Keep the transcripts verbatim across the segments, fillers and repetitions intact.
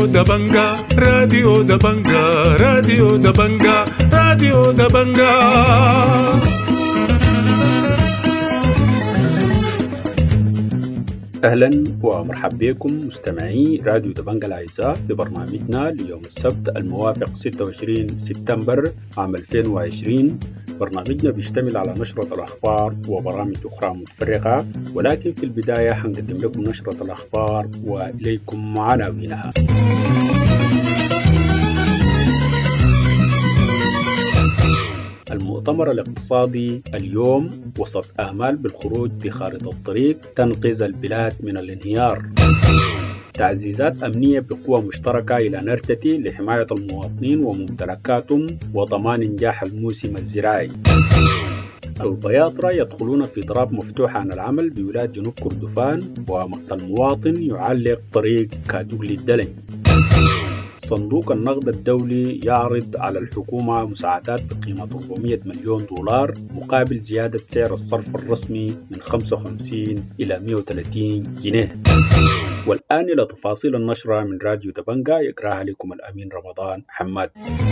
راديو دبنجا راديو دبنجا راديو دبنجا راديو دبنجا. أهلا ومرحبا بكم مستمعي راديو دبنجا الأعزاء في برنامجنا ليوم السبت الموافق ستة وعشرين سبتمبر عام ألفين وعشرين. برنامجنا بيشتمل على نشرة الأخبار وبرامج أخرى متفرقة، ولكن في البداية حنقدم لكم نشرة الأخبار وإليكم عناوينها. المؤتمر الاقتصادي اليوم وسط آمال بالخروج بخارطة الطريق تنقذ البلاد من الانهيار. تعزيزات أمنية بقوة مشتركة إلى نرتتي لحماية المواطنين وممتلكاتهم وضمان نجاح الموسم الزراعي. البياطرة يدخلون في ضراب مفتوح عن العمل بولاية جنوب كردفان، ومقتل مواطن يعلق طريق كادوغ للدلن. صندوق النقد الدولي يعرض على الحكومة مساعدات بقيمة أربعمائة مليون دولار مقابل زيادة سعر الصرف الرسمي من خمسة وخمسين إلى مئة وثلاثين جنيه. والآن إلى تفاصيل النشرة من راديو دبنجا، يقرأها لكم الأمين رمضان حماد.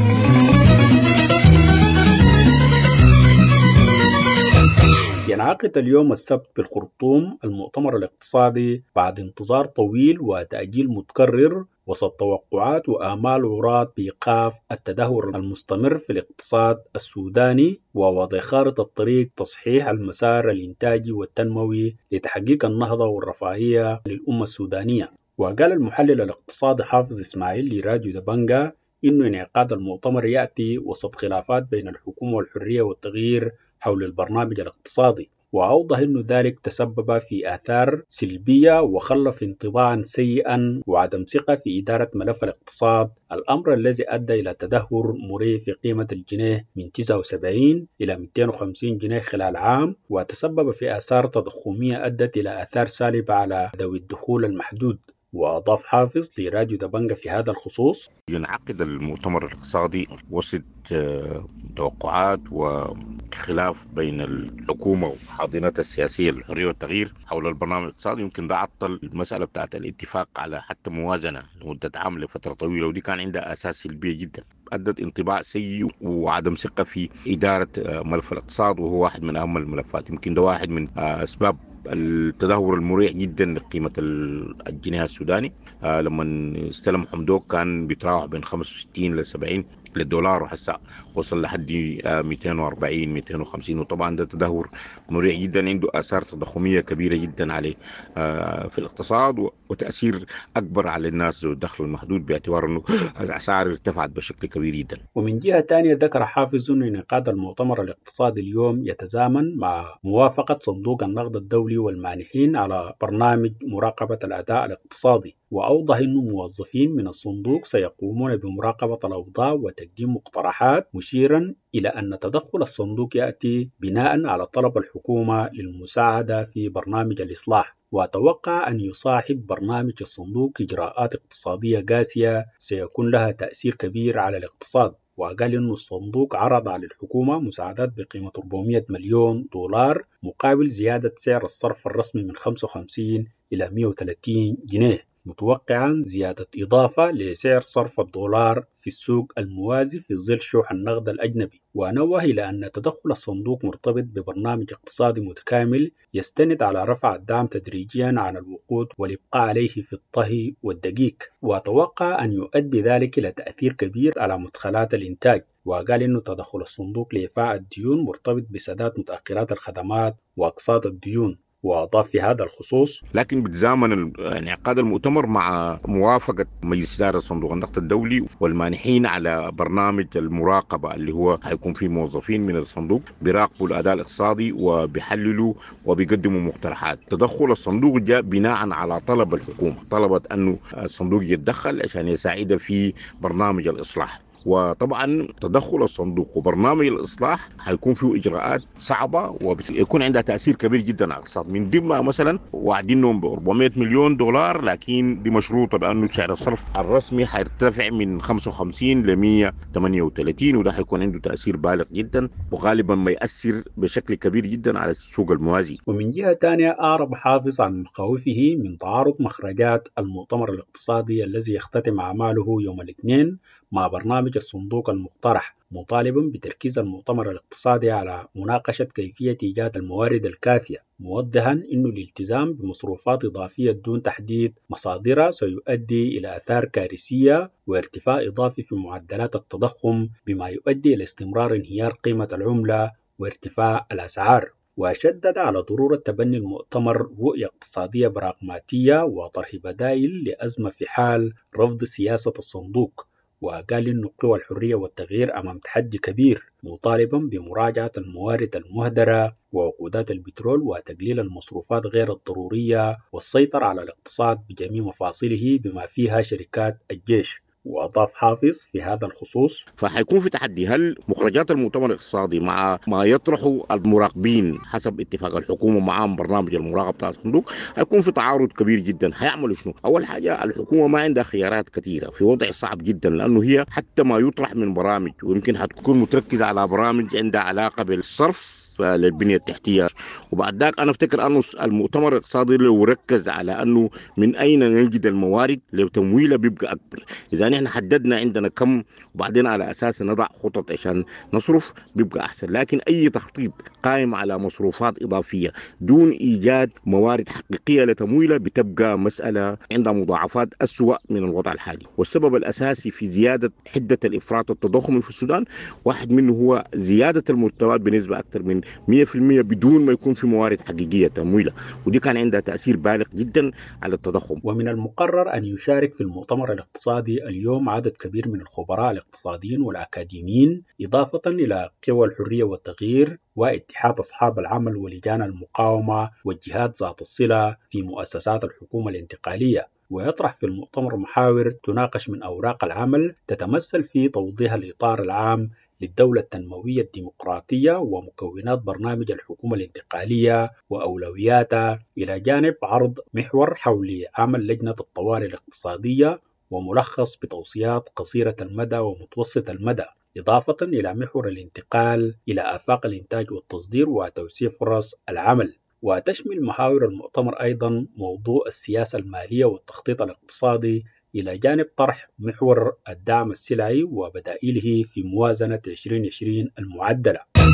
ينعقد اليوم السبت بالخرطوم المؤتمر الاقتصادي بعد انتظار طويل وتأجيل متكرر وسط توقعات وآمال عراة بإيقاف التدهور المستمر في الاقتصاد السوداني ووضع خارطة الطريق تصحيح المسار الإنتاجي والتنموي لتحقيق النهضة والرفاهية للأمة السودانية. وقال المحلل الاقتصادي حافظ إسماعيل لراديو دبنجا إنه انعقاد المؤتمر يأتي وسط خلافات بين الحكومة والحرية والتغيير حول البرنامج الاقتصادي، وأوضح أن ذلك تسبب في آثار سلبية وخلف انطباعا سيئا وعدم ثقة في إدارة ملف الاقتصاد، الأمر الذي أدى إلى تدهور مريع في قيمة الجنيه من تسعة وسبعين إلى مئتين وخمسين جنيه خلال عام، وتسبب في آثار تضخمية أدت إلى آثار سالبة على ذوي الدخول المحدود. وأضاف حافظ لراديو دبنجا في هذا الخصوص: ينعقد المؤتمر الاقتصادي وسط توقعات وخلاف بين الحكومة وحاضنتها السياسية للحرية والتغيير حول البرنامج الاقتصادي. يمكن ده عطل المسألة بتاعت الاتفاق على حتى موازنة لمدة عام لفترة طويلة، ودي كان عندها أساس سلبية جدا، أدت انطباع سيء وعدم ثقة في إدارة ملف الاقتصاد، وهو واحد من أهم الملفات. يمكن ده واحد من أسباب التدهور المريع جدا لقيمة الجنيه السوداني. آه لما استلم حمدوك كان بيتراوح بين خمسة وستين إلى سبعين للدولار، وحسا وصل لحد آه مئتين وأربعين مئتين وخمسين، وطبعا ده تدهور مريع جدا عنده آثار تضخمية كبيرة جدا عليه آه في الاقتصاد، وتأثير أكبر على الناس ذو الدخل المحدود باعتبار أنه الأسعار ارتفعت بشكل كبير جدا. ومن جهة تانية ذكر حافظ أن انعقاد المؤتمر الاقتصادي اليوم يتزامن مع موافقة صندوق النقد الدولي والمانحين على برنامج مراقبة الأداء الاقتصادي، وأوضح أن موظفين من الصندوق سيقومون بمراقبة الأوضاع وتقديم مقترحات، مشيرا إلى أن تدخل الصندوق يأتي بناء على طلب الحكومة للمساعدة في برنامج الإصلاح. وأتوقع أن يصاحب برنامج الصندوق إجراءات اقتصادية قاسية سيكون لها تأثير كبير على الاقتصاد. وقال إن الصندوق عرض على الحكومة مساعدات بقيمة أربعمائة مليون دولار مقابل زيادة سعر الصرف الرسمي من خمسة وخمسين إلى مئة وثلاثين جنيه، متوقعا زيادة إضافة لسعر صرف الدولار في السوق الموازي في ظل شح النقد الأجنبي. ونوه إلى أن تدخل الصندوق مرتبط ببرنامج اقتصادي متكامل يستند على رفع الدعم تدريجيا عن الوقود والإبقاء عليه في الطهي والدقيق، وأتوقع أن يؤدي ذلك إلى تأثير كبير على مدخلات الإنتاج. وقال إنه تدخل الصندوق لإيفاء الديون مرتبط بسداد متأخرات الخدمات وأقساط الديون. وأضاف في هذا الخصوص: لكن بتزامن انعقاد المؤتمر مع موافقة مجلس إدارة صندوق النقد الدولي والمانحين على برنامج المراقبة اللي هو هيكون فيه موظفين من الصندوق بيراقبوا الأداء الاقتصادي وبيحللوا وبيقدموا مقترحات. تدخل الصندوق جاء بناء على طلب الحكومة، طلبت أنه الصندوق يتدخل عشان يساعد في برنامج الإصلاح. وطبعا تدخل الصندوق وبرنامج الإصلاح هيكون فيه إجراءات صعبة ويكون عندها تأثير كبير جدا على الاقتصاد. من ضمنها مثلا وعدينهم ب أربعمائة مليون دولار، لكن دي مشروطة بأنه سعر الصرف الرسمي هيرتفع من خمسة وخمسين ل مئة وثمانية وثلاثين، وده هيكون عنده تأثير بالغ جدا وغالبا ما يأثر بشكل كبير جدا على السوق الموازي. ومن جهة تانية أعرب حافظ عن مخاوفه من تعارض مخرجات المؤتمر الاقتصادي الذي يختتم أعماله يوم الاثنين مع برنامج الصندوق المقترح، مطالبا بتركيز المؤتمر الاقتصادي على مناقشة كيفية إيجاد الموارد الكافية، موضحا أن الالتزام بمصروفات إضافية دون تحديد مصادرها سيؤدي إلى آثار كارثية وارتفاع إضافي في معدلات التضخم، بما يؤدي إلى استمرار انهيار قيمة العملة وارتفاع الأسعار. وشدد على ضرورة تبني المؤتمر رؤية اقتصادية براغماتية وطرح بدائل لأزمة في حال رفض سياسة الصندوق، وقال إن قوى الحرية والتغيير أمام تحدي كبير، مطالبا بمراجعة الموارد المهدرة ووقودات البترول وتقليل المصروفات غير الضرورية والسيطرة على الاقتصاد بجميع مفاصله بما فيها شركات الجيش. وأضاف حافظ في هذا الخصوص: فحيكون في تحدي، هل مخرجات المؤتمر الاقتصادي مع ما يطرحه المراقبين حسب اتفاق الحكومة معهم برنامج المراقبة بتاع الصندوق هيكون في تعارض كبير جدا. هيعملوا شنو؟ أول حاجة الحكومة ما عندها خيارات كثيرة، في وضع صعب جدا، لأنه هي حتى ما يطرح من برامج ويمكن هتكون متركزة على برامج عندها علاقة بالصرف للبنية التحتية. وبعد ذاك أنا أفتكر أنه المؤتمر الاقتصادي لو ركز على أنه من أين نجد الموارد لتمويله بيبقى أكبر. إذا نحن حددنا عندنا كم وبعدين على أساس نضع خطط عشان نصرف بيبقى أحسن، لكن أي تخطيط قائم على مصروفات إضافية دون إيجاد موارد حقيقية لتمويله بتبقى مسألة عندها مضاعفات أسوأ من الوضع الحالي. والسبب الأساسي في زيادة حدة الإفراط والتضخم في السودان واحد منه هو زيادة المرتبات بنسبة أكثر من مئة بالمئة بدون ما يكون في موارد حقيقية تمويلها، ودي كان عندها تأثير بالغ جدا على التضخم. ومن المقرر أن يشارك في المؤتمر الاقتصادي اليوم عدد كبير من الخبراء الاقتصاديين والأكاديميين، إضافة إلى قوى الحرية والتغيير واتحاد أصحاب العمل ولجان المقاومة والجهات ذات الصلة في مؤسسات الحكومة الانتقالية. ويطرح في المؤتمر محاور تناقش من أوراق العمل تتمثل في توضيح الإطار العام للدولة التنموية الديمقراطية ومكونات برنامج الحكومة الانتقالية وأولوياتها، إلى جانب عرض محور حول عمل لجنة الطوارئ الاقتصادية وملخص بتوصيات قصيرة المدى ومتوسط المدى، إضافة إلى محور الانتقال إلى آفاق الإنتاج والتصدير وتوسيع فرص العمل. وتشمل محاور المؤتمر أيضا موضوع السياسة المالية والتخطيط الاقتصادي، إلى جانب طرح محور الدعم السلعي وبدائله في موازنة عشرين عشرين المعدلة.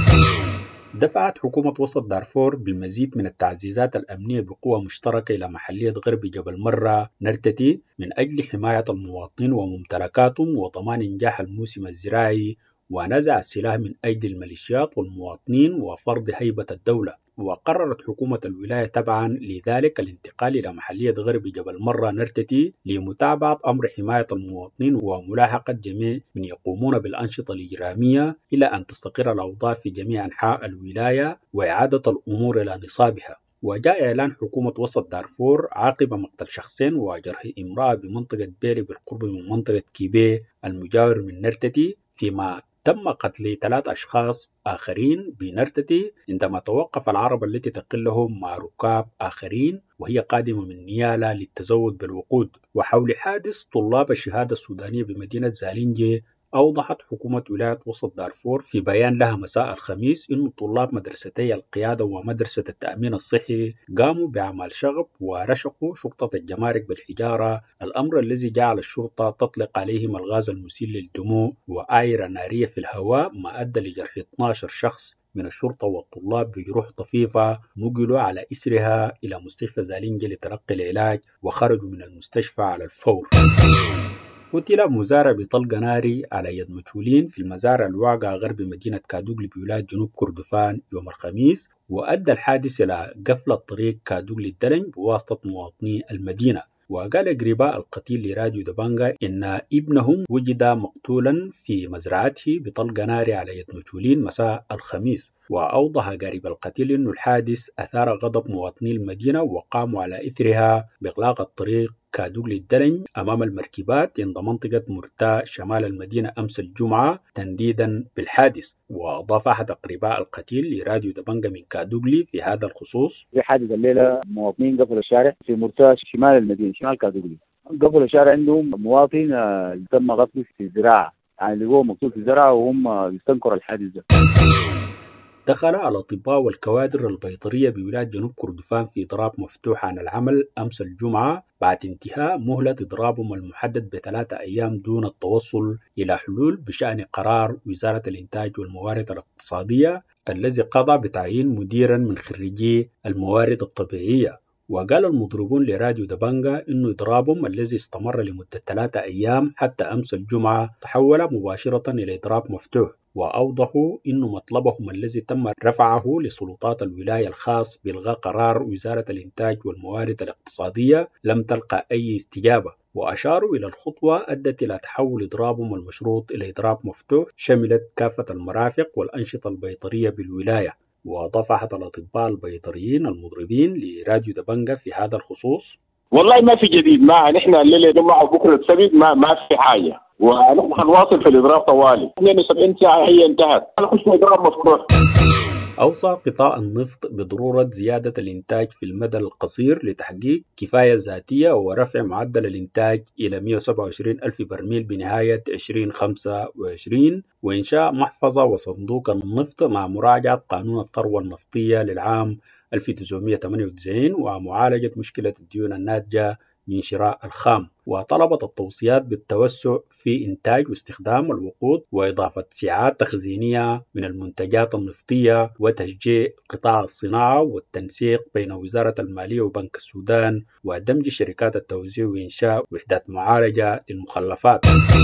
دفعت حكومة وسط دارفور بالمزيد من التعزيزات الأمنية بقوة مشتركة إلى محلية غرب جبل مرة نرتتي من أجل حماية المواطنين وممتلكاتهم وضمان إنجاح الموسم الزراعي ونزع السلاح من أيدي الميليشيات والمواطنين وفرض هيبة الدولة. وقررت حكومة الولاية تبعا لذلك الانتقال إلى محلية غرب جبل مرة نرتتي لمتابعة أمر حماية المواطنين وملاحقة جميع من يقومون بالأنشطة الإجرامية إلى أن تستقر الأوضاع في جميع أنحاء الولاية وإعادة الأمور إلى نصابها. وجاء إعلان حكومة وسط دارفور عقب مقتل شخصين وجرح امرأة بمنطقة بيري بالقرب من منطقة كيبي المجاور من نرتتي، فيما تم قتل ثلاث أشخاص آخرين بنرتتي عندما توقف العربة التي تقلهم مع ركاب آخرين وهي قادمة من نيالا للتزود بالوقود. وحول حادث طلاب الشهادة السودانية بمدينة زالينجي، أوضحت حكومة ولاية وسط دارفور في بيان لها مساء الخميس إن طلاب مدرستي القيادة ومدرسة التأمين الصحي قاموا بأعمال شغب ورشقوا شرطة الجمارك بالحجارة، الأمر الذي جعل الشرطة تطلق عليهم الغاز المسيل للدموع وآيرة نارية في الهواء، ما أدى لجرح اثني عشر شخص من الشرطة والطلاب بجروح طفيفة نقلوا على إسرها إلى مستشفى زالينجي لتلقي العلاج وخرجوا من المستشفى على الفور. قتل مزارع بطلق ناري على يد مجهولين في المزارع الواقع غرب مدينة كادوغلي بولاية جنوب كردفان يوم الخميس، وأدى الحادث إلى قفل الطريق كادوغلي الدلنج بواسطة مواطني المدينة. وقال قريباء القتيل لراديو دبانجا إن ابنهم وجد مقتولا في مزرعته بطلق ناري على يد مجهولين مساء الخميس. وأوضح قريب القتيل أن الحادث أثار غضب مواطني المدينة وقاموا على إثرها بإغلاق الطريق كادوغلي الدلن أمام المركبات عند منطقة مرتا شمال المدينة أمس الجمعة تنديدا بالحادث. وأضاف أحد أقرباء القتيل لراديو دبنجة من كادوغلي في هذا الخصوص: في حادث الليلة مواطنين قفلوا الشارع في مرتا شمال المدينة شمال كادوغلي، قفلوا الشارع عندهم مواطن تم قتله في الزراعة، يعني لقوه مقتول في الزراعة وهم يستنكروا الحادث ده. دخل الأطباء والكوادر البيطرية بولاية جنوب كردفان في إضراب مفتوح عن العمل أمس الجمعة بعد انتهاء مهلة إضرابهم المحدد بثلاثة أيام دون التوصل إلى حلول بشأن قرار وزارة الإنتاج والموارد الاقتصادية الذي قضى بتعيين مديرا من خريجي الموارد الطبيعية. وقال المضربون لراديو دبنجة إنه إضرابهم الذي استمر لمدة ثلاثة أيام حتى أمس الجمعة تحول مباشرة إلى إضراب مفتوح. وأوضحوا إن مطلبهم الذي تم رفعه لسلطات الولاية الخاص بإلغاء قرار وزارة الإنتاج والموارد الاقتصادية لم تلقى أي استجابة. وأشاروا إلى الخطوة أدت إلى تحول إضرابهم المشروط إلى إضراب مفتوح شملت كافة المرافق والأنشطة البيطرية بالولاية. وأضاف أحد الأطباء البيطريين المضربين لراديو دبنجة في هذا الخصوص: والله ما في جديد، ما نحن الليلة جمعة بكرة السبت ما ما في حاجة، ونحن حنواصل في الإضراب طوالي. اثنين وسبعين ساعة هي انتهت، نخش في إضراب مفتوح. أوصى قطاع النفط بضرورة زيادة الإنتاج في المدى القصير لتحقيق كفاية ذاتية ورفع معدل الإنتاج إلى مئة وسبعة وعشرين ألف برميل بنهاية ألفين وخمسة وعشرين، وإنشاء محفظة وصندوق النفط مع مراجعة قانون الثروة النفطية للعام ألف وتسعمئة وثمانية وتسعين ومعالجة مشكلة الديون الناتجة من شراء الخام. وطلبت التوصيات بالتوسع في إنتاج واستخدام الوقود وإضافة سعات تخزينية من المنتجات النفطية وتشجيع قطاع الصناعة والتنسيق بين وزارة المالية وبنك السودان ودمج شركات التوزيع وإنشاء وحدات معالجة للمخلفات.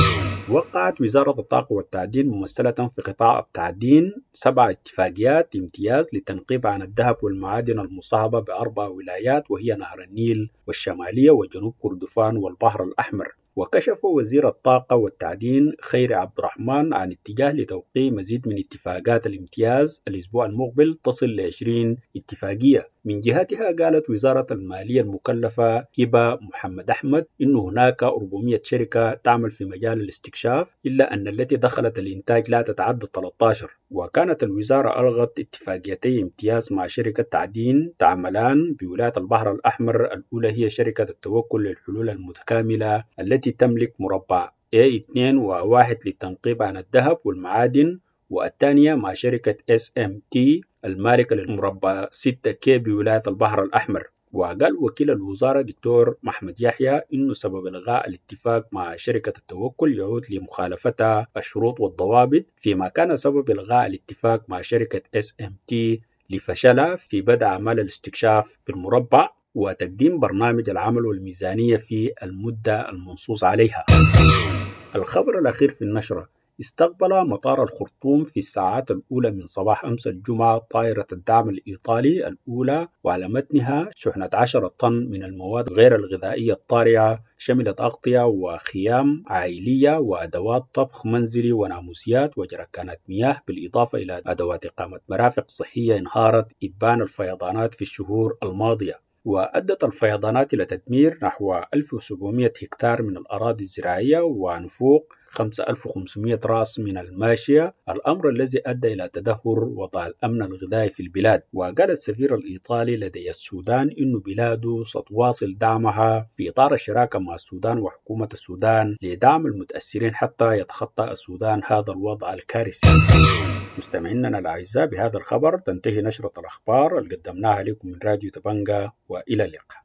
وقعت وزارة الطاقة والتعدين ممثلة في قطاع التعدين سبع اتفاقيات امتياز للتنقيب عن الذهب والمعادن المصابة بأربع ولايات وهي نهر النيل والشمالية وجنوب كردفان والبحر الأحمر. وكشف وزير الطاقة والتعدين خيري عبد الرحمن عن اتجاه لتوقيع مزيد من اتفاقات الامتياز الأسبوع المقبل تصل ل عشرين اتفاقية. من جهتها قالت وزارة المالية المكلفة هبة محمد أحمد إن هناك أربعمئة شركة تعمل في مجال الاستكشاف إلا أن التي دخلت الإنتاج لا تتعدى ثلاثة عشر. وكانت الوزارة ألغت اتفاقيتي امتياز مع شركة تعدين تعملان بولاية البحر الأحمر. الأولى هي شركة التوكل للحلول المتكاملة التي تملك مربع إيه اثنين وواحد للتنقيب عن الذهب والمعادن، والثانية مع شركة إس إم تي المالكة للمربع ستة كي بولاية البحر الأحمر. وقال وكيل الوزارة دكتور محمد يحيى إنه سبب إلغاء الاتفاق مع شركة التوكل يعود لمخالفتها الشروط والضوابط، فيما كان سبب إلغاء الاتفاق مع شركة إس إم تي لفشلها في بدء أعمال الاستكشاف بالمربع وتقديم برنامج العمل والميزانية في المدة المنصوص عليها. الخبر الأخير في النشرة: استقبل مطار الخرطوم في الساعات الأولى من صباح أمس الجمعة طائرة الدعم الإيطالي الأولى وعلى متنها شحنة عشرة طن من المواد غير الغذائية الطارئة شملت أغطية وخيام عائلية وأدوات طبخ منزلي وناموسيات وجركانات مياه، بالإضافة إلى أدوات إقامة مرافق صحية انهارت إبان الفيضانات في الشهور الماضية. وأدت الفيضانات إلى تدمير نحو ألف وسبعمئة هكتار من الأراضي الزراعية ونفوق خمسة آلاف وخمسمئة رأس من الماشية، الأمر الذي أدى إلى تدهور وضع الأمن الغذائي في البلاد. وقال السفير الإيطالي لدى السودان إنه بلاده ستواصل دعمها في إطار الشراكة مع السودان وحكومة السودان لدعم المتأثرين حتى يتخطى السودان هذا الوضع الكارثي. مستمعينا الأعزاء، بهذا الخبر تنتهي نشرة الأخبار اللي قدمناها لكم من راديو دبنجة، وإلى اللقاء.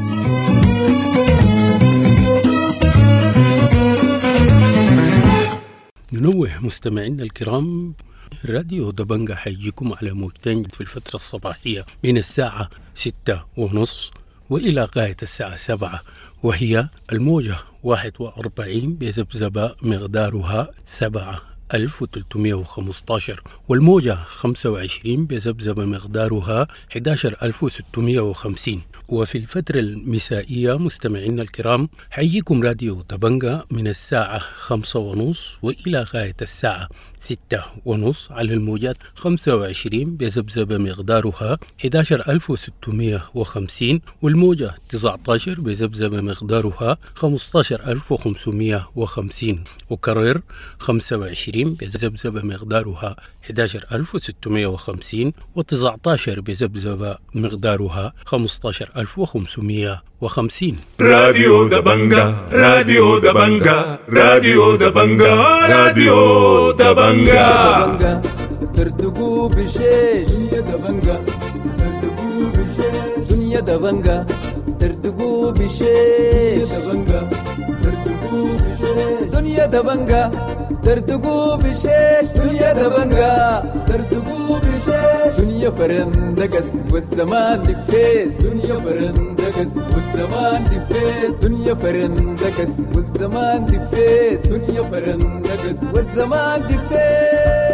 ننوه مستمعينا الكرام، راديو دبنجة حيجيكم على موجتين في الفترة الصباحية من الساعة ستة ونص وإلى غاية الساعة سبعة، وهي الموجة واحد وأربعين بذبذبة مقدارها سبعة ألف وثلاثمائة وخمسة عشر، والموجة خمسة وعشرين بذبذبة مقدارها أحد عشر ألف وستمائة وخمسين. وفي الفترة المسائية مستمعينا الكرام حييكم راديو دبنجة من الساعة خمسة ونص وإلى غاية الساعة ستة ونص على الموجات خمسة وعشرين بذبذبة مقدارها أحد عشر ألف وستمائة وخمسين، والموجة تسعة عشر بذبذبة مقدارها خمسة عشر ألف وخمسمائة وخمسين، وكرر خمسة وعشرين بذبذبة مقدارها أحد عشر ألف وستمائة وخمسين، وتسعة عشر بذبذبة مقدارها خمسة عشر ألف وخمسمائة وخمسين. راديو دبنجة راديو دبنجة راديو دبنجة راديو دبنجة ترتقوا بشيش دنيا دبنجة ترتقوا بشيش دنيا دبنجة ترتقوا بشيش دبنجة ترتقوا بشيش دنيا دبنجة ترتقوا بشيش دنيا دبنجة ترتقوا بشيش دنيا فرندقس والزمان دفيس دنيا فرندقس والزمان دفيس دنيا فرندقس والزمان دفيس دنيا فرندقس والزمان دفيس.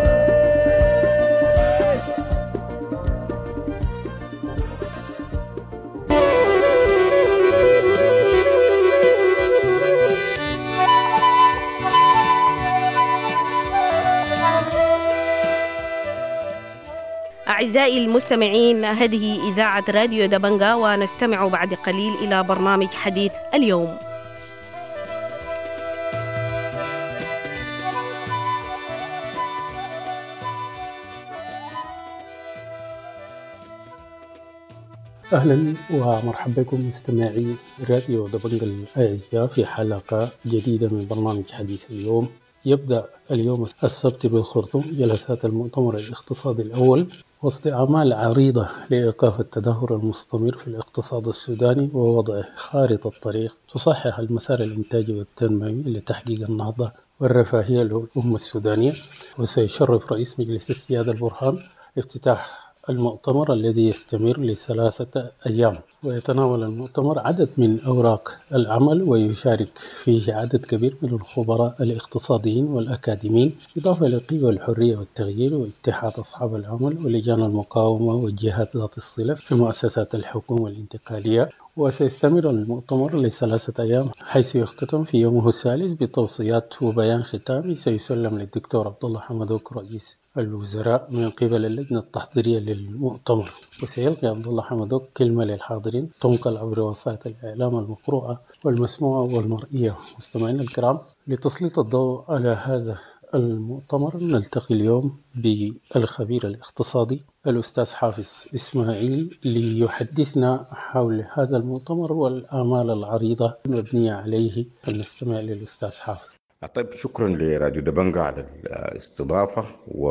أعزائي المستمعين، هذه إذاعة راديو دبنجة، ونستمع بعد قليل إلى برنامج حديث اليوم. أهلا ومرحبا بكم مستمعي راديو دبنجة الأعزاء في حلقة جديدة من برنامج حديث اليوم. يبدأ اليوم السبت بالخرطوم جلسات المؤتمر الاقتصادي الأول وسط أعمال عريضة لإيقاف التدهور المستمر في الاقتصاد السوداني ووضع خارطة طريق تصحح المسار الإنتاجي والتنموي لتحقيق النهضة والرفاهية للأمة السودانية. وسيشرف رئيس مجلس السيادة البرهان افتتاح المؤتمر الذي يستمر لثلاثة أيام، ويتناول المؤتمر عدد من أوراق العمل ويشارك فيه عدد كبير من الخبراء الاقتصاديين والأكاديميين، إضافة لقوى الحرية والتغيير واتحاد أصحاب العمل ولجان المقاومة والجهات ذات الصلة في مؤسسات الحكومة الانتقالية. وسيستمر المؤتمر لثلاثة أيام حيث يختتم في يومه الثالث بتوصيات وبيان ختامي سيسلم للدكتور عبد الله حمدوك رئيس الوزراء من قبل اللجنة التحضيرية للمؤتمر. وسيلقي عبد الله حمدوك كلمة للحاضرين تنقل عبر وسائل الإعلام المقروءة والمسموعة والمرئية. مستمعينا الكرام، لتسليط الضوء على هذا المؤتمر نلتقي اليوم بالخبير الاقتصادي الأستاذ حافظ إسماعيل ليحدثنا حول هذا المؤتمر والآمال العريضة المبنية عليه. فلنستمع للأستاذ حافظ. طيب، شكرا لراديو دبنجة على الاستضافة.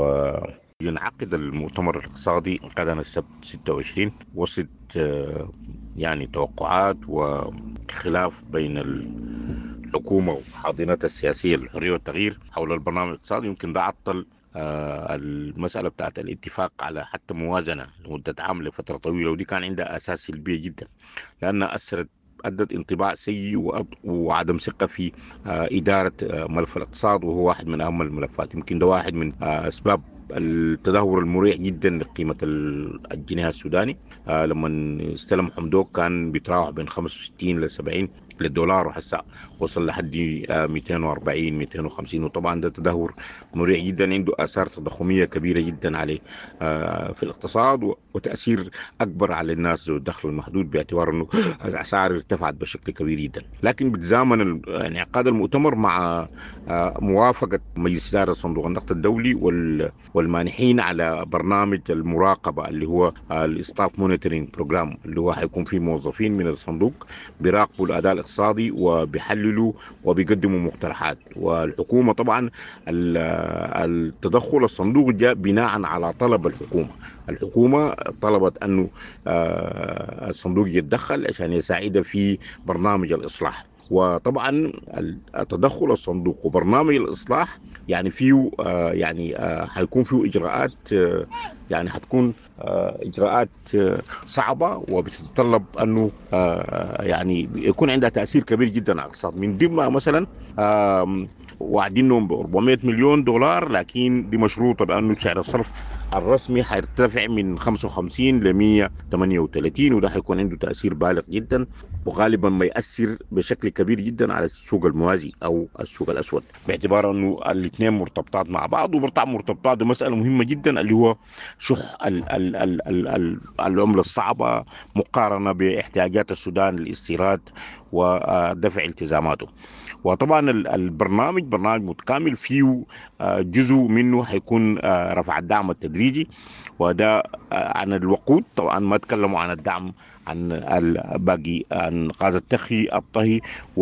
وينعقد المؤتمر الاقتصادي غدا السبت ستة وعشرين وسط يعني توقعات وخلاف بين الحكومة وحاضنتها السياسية الحرية والتغيير حول البرنامج الاقتصادي. يمكن ده عطل المسألة بتاعت الاتفاق على حتى موازنة لمدة عام لفترة طويلة، ودي كان عندها أساس سلبية جدا لأنها أثرت أدت انطباع سيء وعدم ثقة في إدارة ملف الاقتصاد، وهو واحد من أهم الملفات. يمكن ده واحد من أسباب التدهور المريع جدا لقيمة الجنيه السوداني. لما استلم حمدوك كان بيتراوح بين خمسة وستين ل سبعين للدولار، وهسه وصل لحد مئتين وأربعين مئتين وخمسين. وطبعا ده تدهور مريع جدا عنده آثار تضخمية كبيرة جدا عليه في الاقتصاد، وتأثير أكبر على الناس ذو الدخل المحدود باعتبار أنه الأسعار ارتفعت بشكل كبير جدا. لكن بتزامن انعقاد المؤتمر مع موافقة مجلس إدارة صندوق النقد الدولي والمانحين على برنامج المراقبة اللي هو الستاف مونيتورينج بروجرام، اللي هو حيكون فيه موظفين من الصندوق بيراقبوا الأداء الاقتصادي وبيحللوا وبيقدموا مقترحات. والحكومة طبعا التدخل الصندوق جاء بناء على طلب الحكومة. الحكومة طلبت أنه الصندوق يتدخل عشان يساعد في برنامج الإصلاح. وطبعا تدخل الصندوق وبرنامج الإصلاح يعني فيه يعني هيكون فيه إجراءات يعني هتكون إجراءات صعبة وبتتطلب أنه يعني يكون عندها تأثير كبير جدا على الاقتصاد. من ضمنها مثلا وعدينهم ب أربعمائة مليون دولار، لكن دي مشروطة بأنه سعر الصرف الرسمي حيرتفع من خمسة وخمسين ل مئة وثمانية وثلاثين، وده حيكون عنده تأثير بالغ جدا وغالبا ما يأثر بشكل كبير جدا على السوق الموازي أو السوق الأسود، باعتبار أنه الاثنين مرتبطات مع بعض. وبرطع مرتبطات بمسألة مهمة جدا اللي هو شح ال ال ال ال ال العملة الصعبة مقارنة باحتياجات السودان للاستيراد ودفع التزاماته. وطبعا البرنامج برنامج متكامل، فيه جزء منه حيكون رفع الدعم التدريجي، وده عن الوقود. طبعا ما تكلموا عن الدعم عن الباقي، عن غاز التخي الطهي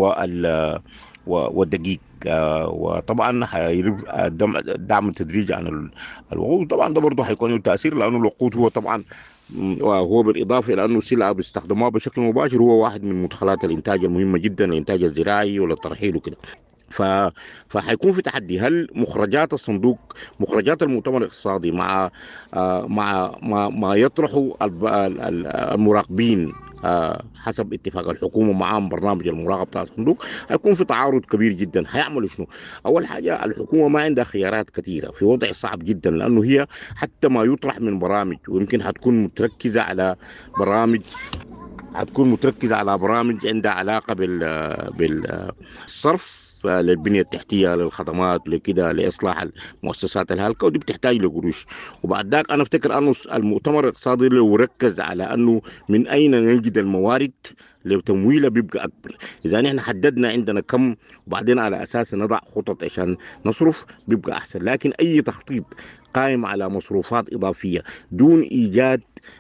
والدقيق، وطبعا الدعم التدريجي عن الوقود. طبعا ده برضه حيكون له تأثير، لأنه الوقود هو طبعا وهو بالإضافة إلى أنه سلعة بيستخدموها بشكل مباشر، هو واحد من مدخلات الإنتاج المهمة جدا، الإنتاج الزراعي والترحيل وكده. ف... فحيكون في تحدي. هل مخرجات الصندوق، مخرجات المؤتمر الاقتصادي مع مع ما, ما يطرحه المراقبين حسب اتفاق الحكومة معهم برنامج المراقبة بتاع الصندوق، هيكون في تعارض كبير جدا. هيعملوا شنو؟ أول حاجة الحكومة ما عندها خيارات كثيرة، في وضع صعب جدا، لأنه هي حتى ما يطرح من برامج ويمكن هتكون متركزة على برامج هتكون متركزة على برامج عندها علاقة بال بالصرف للبنية التحتية، للخدمات، لكده لإصلاح المؤسسات الهالكة، ودي بتحتاج لقروش. وبعد ذاك أنا أفتكر أنه المؤتمر الاقتصادي لو ركز على أنه من أين نجد الموارد لتمويله بيبقى أكبر. إذا نحن حددنا عندنا كم وبعدين على أساس نضع خطط عشان نصرف بيبقى أحسن. لكن أي تخطيط قائم على مصروفات إضافية دون إيجاد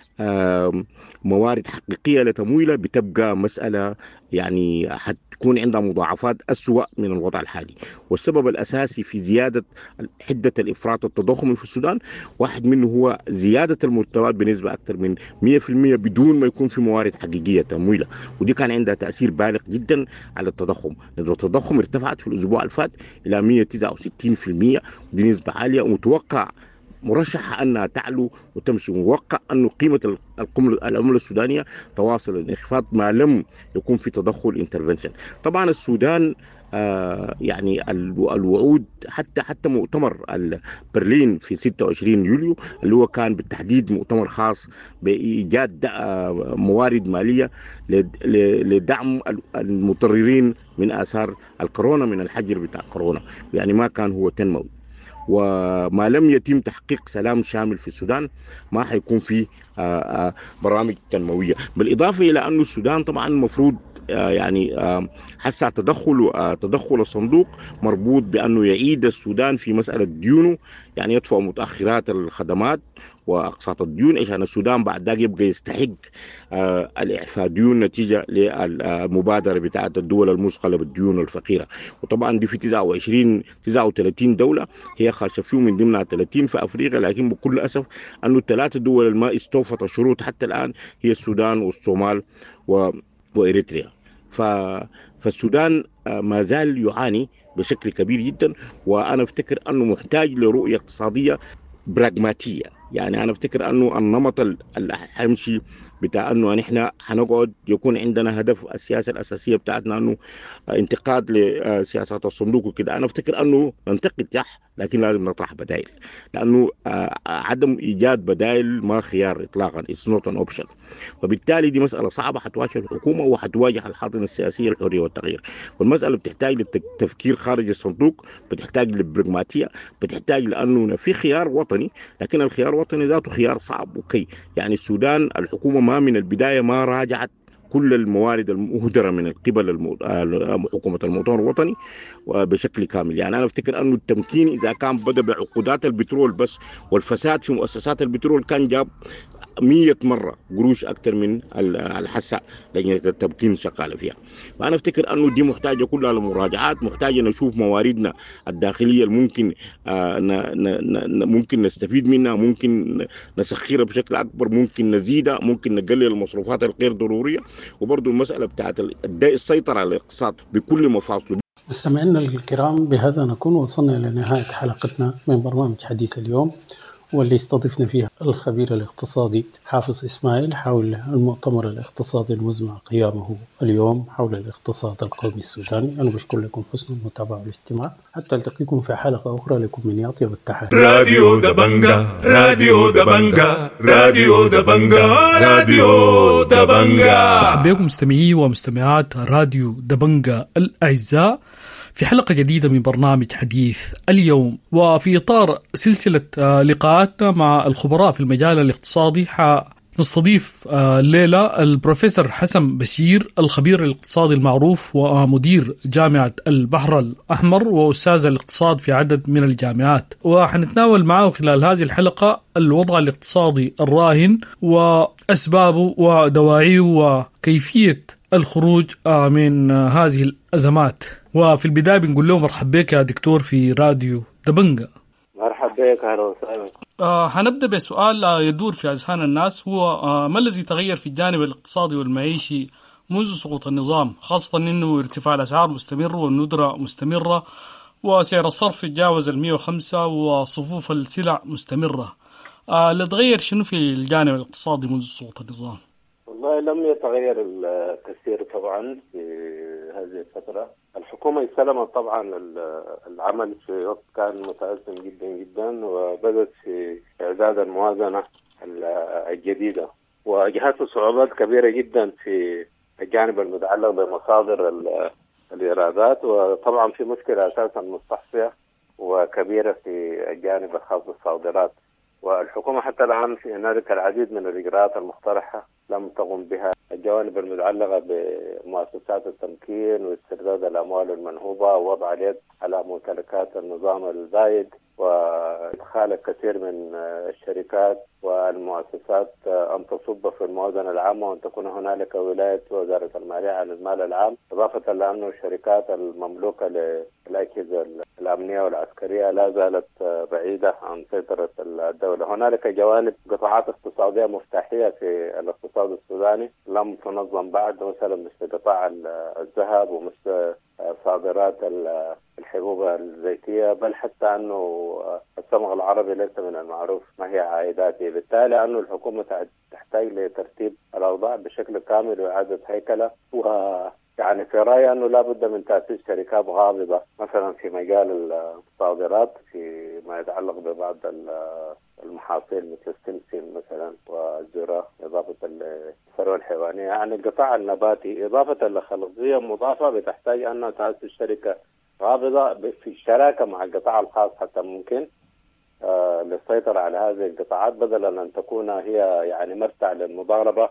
موارد حقيقية لتمويله بتبقى مسألة يعني حتكون عندها مضاعفات أسوأ من الوضع الحالي. والسبب الأساسي في زيادة حدة الإفراط التضخمي في السودان واحد منه هو زيادة المرتبات بنسبة أكثر من مئة بالمئة بدون ما يكون في موارد حقيقية تمويله، ودي كان عندها تأثير بالغ جدا على التضخم. نسبة التضخم ارتفعت في الأسبوع الفات إلى مئة وتسعة وستين بالمئة، ودي نسبة عالية ومتوقع مرشحة أنها تعلو وتمشي. موقع أن قيمة العملة السودانية تواصل الانخفاض ما لم يكون في تدخل انترفنشن. طبعا السودان آه يعني الوعود حتى حتى مؤتمر برلين في ستة وعشرين يوليو اللي هو كان بالتحديد مؤتمر خاص بإيجاد موارد مالية لدعم المتضررين من آثار الكورونا، من الحجر بتاع كورونا، يعني ما كان هو تنموي. وما لم يتم تحقيق سلام شامل في السودان ما حيكون فيه برامج تنموية. بالإضافة إلى أن السودان طبعا المفروض يعني حسا تدخل تدخل الصندوق مربوط بأنه يعيد السودان في مسألة ديونه، يعني يدفع متأخرات الخدمات وأقساط الديون عشان السودان بعد ذلك يبقى يستحق الإعفاء ديون نتيجة للمبادرة بتاعة الدول المثقلة بالديون الفقيرة. وطبعا دي في تسعة وعشرين تسعة وثلاثين دولة هي خاصة فيهم، من ضمنها ثلاثين في أفريقيا، لكن بكل أسف أنه الثلاثة دول اللي استوفت الشروط حتى الآن هي السودان والصومال و... وإريتريا. ف... فالسودان ما زال يعاني بشكل كبير جدا، وأنا أفتكر أنه محتاج لرؤية اقتصادية براغماتية. يعني أنا أفتكر أنه النمط اللي حيمشي بتاع أنه نحن حنقعد يكون عندنا هدف السياسة الأساسية بتاعتنا أنه انتقاد لسياسات الصندوق وكده. أنا أفتكر أنه ننتقد صح، لكن لازم نطرح بدائل، لأنه عدم إيجاد بدائل ما خيار إطلاقا، it's not an option. وبالتالي دي مسألة صعبة حتواجه الحكومة وحتواجه الحاضنة السياسية الحرية والتغيير. والمسألة بتحتاج للتفكير خارج الصندوق، بتحتاج للبراغماتية، بتحتاج لأنه في خيار وطني، لكن الخيار الوطني ذاته خيار صعب. وكي يعني السودان الحكومة ما من البداية ما راجعت كل الموارد المهدرة من قبل المو... حكومة المؤتمر الوطني بشكل كامل. يعني أنا أفتكر أنه التمكين إذا كان بدأ بعقودات البترول بس، والفساد في مؤسسات البترول كان جاب مية مرة قروش أكثر من الحساء لجنة التمكين شغالة فيها. فأنا أفتكر أنه دي محتاجة كلها لمراجعات، محتاجة نشوف مواردنا الداخلية الممكن آه ن... ن... ممكن نستفيد منها، ممكن نسخرها بشكل أكبر، ممكن نزيدها، ممكن نقلل المصروفات الغير ضرورية. وبرضو المسألة بتاعت السيطرة على الاقتصاد بكل مفاصله. مستمعينا الكرام، بهذا نكون وصلنا إلى نهاية حلقتنا من برنامج حديث اليوم، واللي استضفنا فيها الخبير الاقتصادي حافظ إسماعيل حول المؤتمر الاقتصادي المزمع قيامه اليوم حول الاقتصاد القومي السوداني. أنا بشكر لكم حسن المتابعة والاستماع، حتى ألتقيكم في حلقة أخرى. لكم من أطيب التحايا. راديو دبنجا راديو دبنجا راديو دبنجا راديو دبنجا. مرحبا بكم مستمعي ومستمعات راديو دبنجا الأعزاء في حلقة جديدة من برنامج حديث اليوم، وفي إطار سلسلة لقاءاتنا مع الخبراء في المجال الاقتصادي نستضيف الليلة البروفيسور حسن بشير، الخبير الاقتصادي المعروف ومدير جامعة البحر الأحمر وأستاذ الاقتصاد في عدد من الجامعات، وحنتناول معه خلال هذه الحلقة الوضع الاقتصادي الراهن وأسبابه ودواعيه وكيفية الخروج من هذه الأزمات. وفي البداية بنقول له مرحبا بك يا دكتور في راديو دبنجا. مرحبا بك، أهلا وسهلا. آه حنبدأ بسؤال يدور في أذهان الناس، هو آه ما الذي تغير في الجانب الاقتصادي والمعيشي منذ سقوط النظام، خاصة أنه ارتفاع الأسعار مستمر والندرة مستمرة وسعر الصرف تجاوز المئة وخمسة وصفوف السلع مستمرة. آه اللي تغير شنو في الجانب الاقتصادي منذ سقوط النظام؟ والله لم يتغير الكثير طبعا في هذه الفترة. الحكومة استلمت طبعا العمل في وقت كان متأزم جدا جدا، وبدأت في إعداد الموازنة الجديدة، واجهت صعوبات كبيرة جدا في الجانب المتعلق بمصادر الإيرادات، وطبعا في مشكلة أساسا مستحصية وكبيرة في الجانب الخاص بالصادرات. والحكومة حتى الآن في هنالك العديد من الإجراءات المقترحة لم تقم بها. الجوانب المتعلقة بمؤسسات التمكين واسترداد الأموال المنهوبة ووضع اليد على ممتلكات النظام الزايد، وإدخال الكثير من الشركات والمؤسسات أن تصب في الموازنة العامة وأن تكون هنالك ولاية وزارة المالية على المال العام، إضافة لأن الشركات المملوكة للأجهزة الأمنية والعسكرية لا زالت بعيدة عن سيطرة الدولة. هنالك جوانب قطاعات اقتصادية مفتاحية في الاقتصاد السوداني لم تنظم بعد، مثلا مثل قطاع الذهب ومثل صادرات الحبوب الزيتية، بل حتى أنه الصمغ العربي ليس من المعروف ما هي عائداته. بالتالي أنه الحكومة تحتاج لترتيب الأوضاع بشكل كامل وإعادة هيكلة، ويعني في رأيي أنه لا بد من تأسيس شركات غاضبة مثلا في مجال الصادرات في ما يتعلق ببعض المحاصيل مثل السمسم مثلا والذرة، إضافة الثروة الحيوانية، يعني القطاع النباتي، إضافة لخلقية مضافة بتحتاج أن تأسس شركة غابضة في الشراكة مع القطاع الخاص حتى ممكن آه للسيطرة على هذه القطاعات، بدلا أن تكون هي يعني مرتع للمضاربة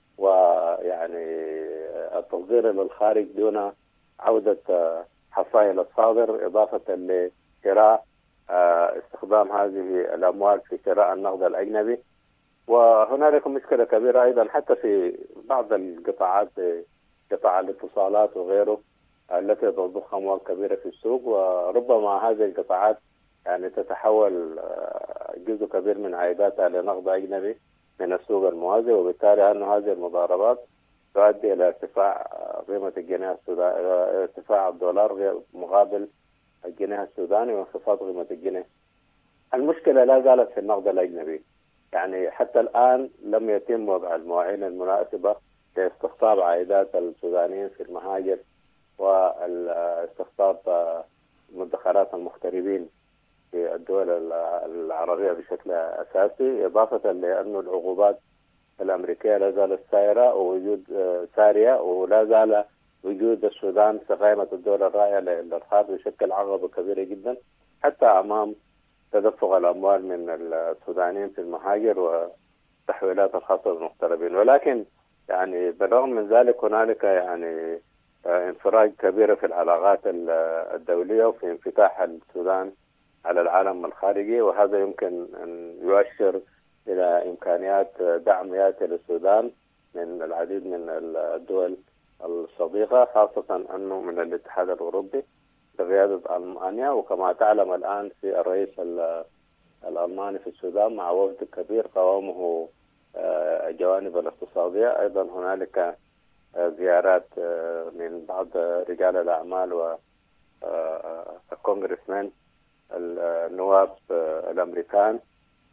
ويعني التصدير للخارج دون عودة آه حصائل الصادر، إضافة لشراء آه استخدام هذه الأموال في شراء النقد الأجنبي. وهنالك مشكلة كبيرة أيضا حتى في بعض القطاعات، قطاع الاتصالات وغيره التي تضخ أموال كبيرة في السوق، وربما هذه القطاعات يعني تتحول جزء كبير من عائداتها لنقد أجنبي من السوق الموازي، وبالتالي أن هذه المضاربات تؤدي إلى ارتفاع قيمة الجنيه السوداني، ارتفاع الدولار مقابل الجنيه السوداني وانخفاض قيمة الجنيه. المشكلة لا زالت في النقد الأجنبي، يعني حتى الآن لم يتم وضع المواعين المناسبة لاستقطاب عائدات السودانيين في المهاجر واستقطاب مدخرات المغتربين في الدول العربية بشكل أساسي، إضافة لأن العقوبات الأمريكية لا زالت سائرة ووجود سارية، ولا زال وجود السودان في قائمة الدول الراعية للإرهاب يشكل عقبة كبيرة جدا حتى أمام تدفق الأموال من السودانيين في المهاجر والتحويلات الخاصة بالمغتربين. ولكن يعني بالرغم من ذلك هنالك يعني انفراج كبير في العلاقات الدولية وفي انفتاح السودان على العالم الخارجي، وهذا يمكن أن يؤشر إلى إمكانيات دعم يأتي للسودان من العديد من الدول الصديقة، خاصة أنه من الاتحاد الأوروبي بقيادة ألمانيا. وكما تعلم الآن في الرئيس الألماني في السودان مع وفد كبير قوامه الجوانب الاقتصادية. أيضا هنالك زيارات من بعض رجال الأعمال والكونغرسمان النواب الأمريكان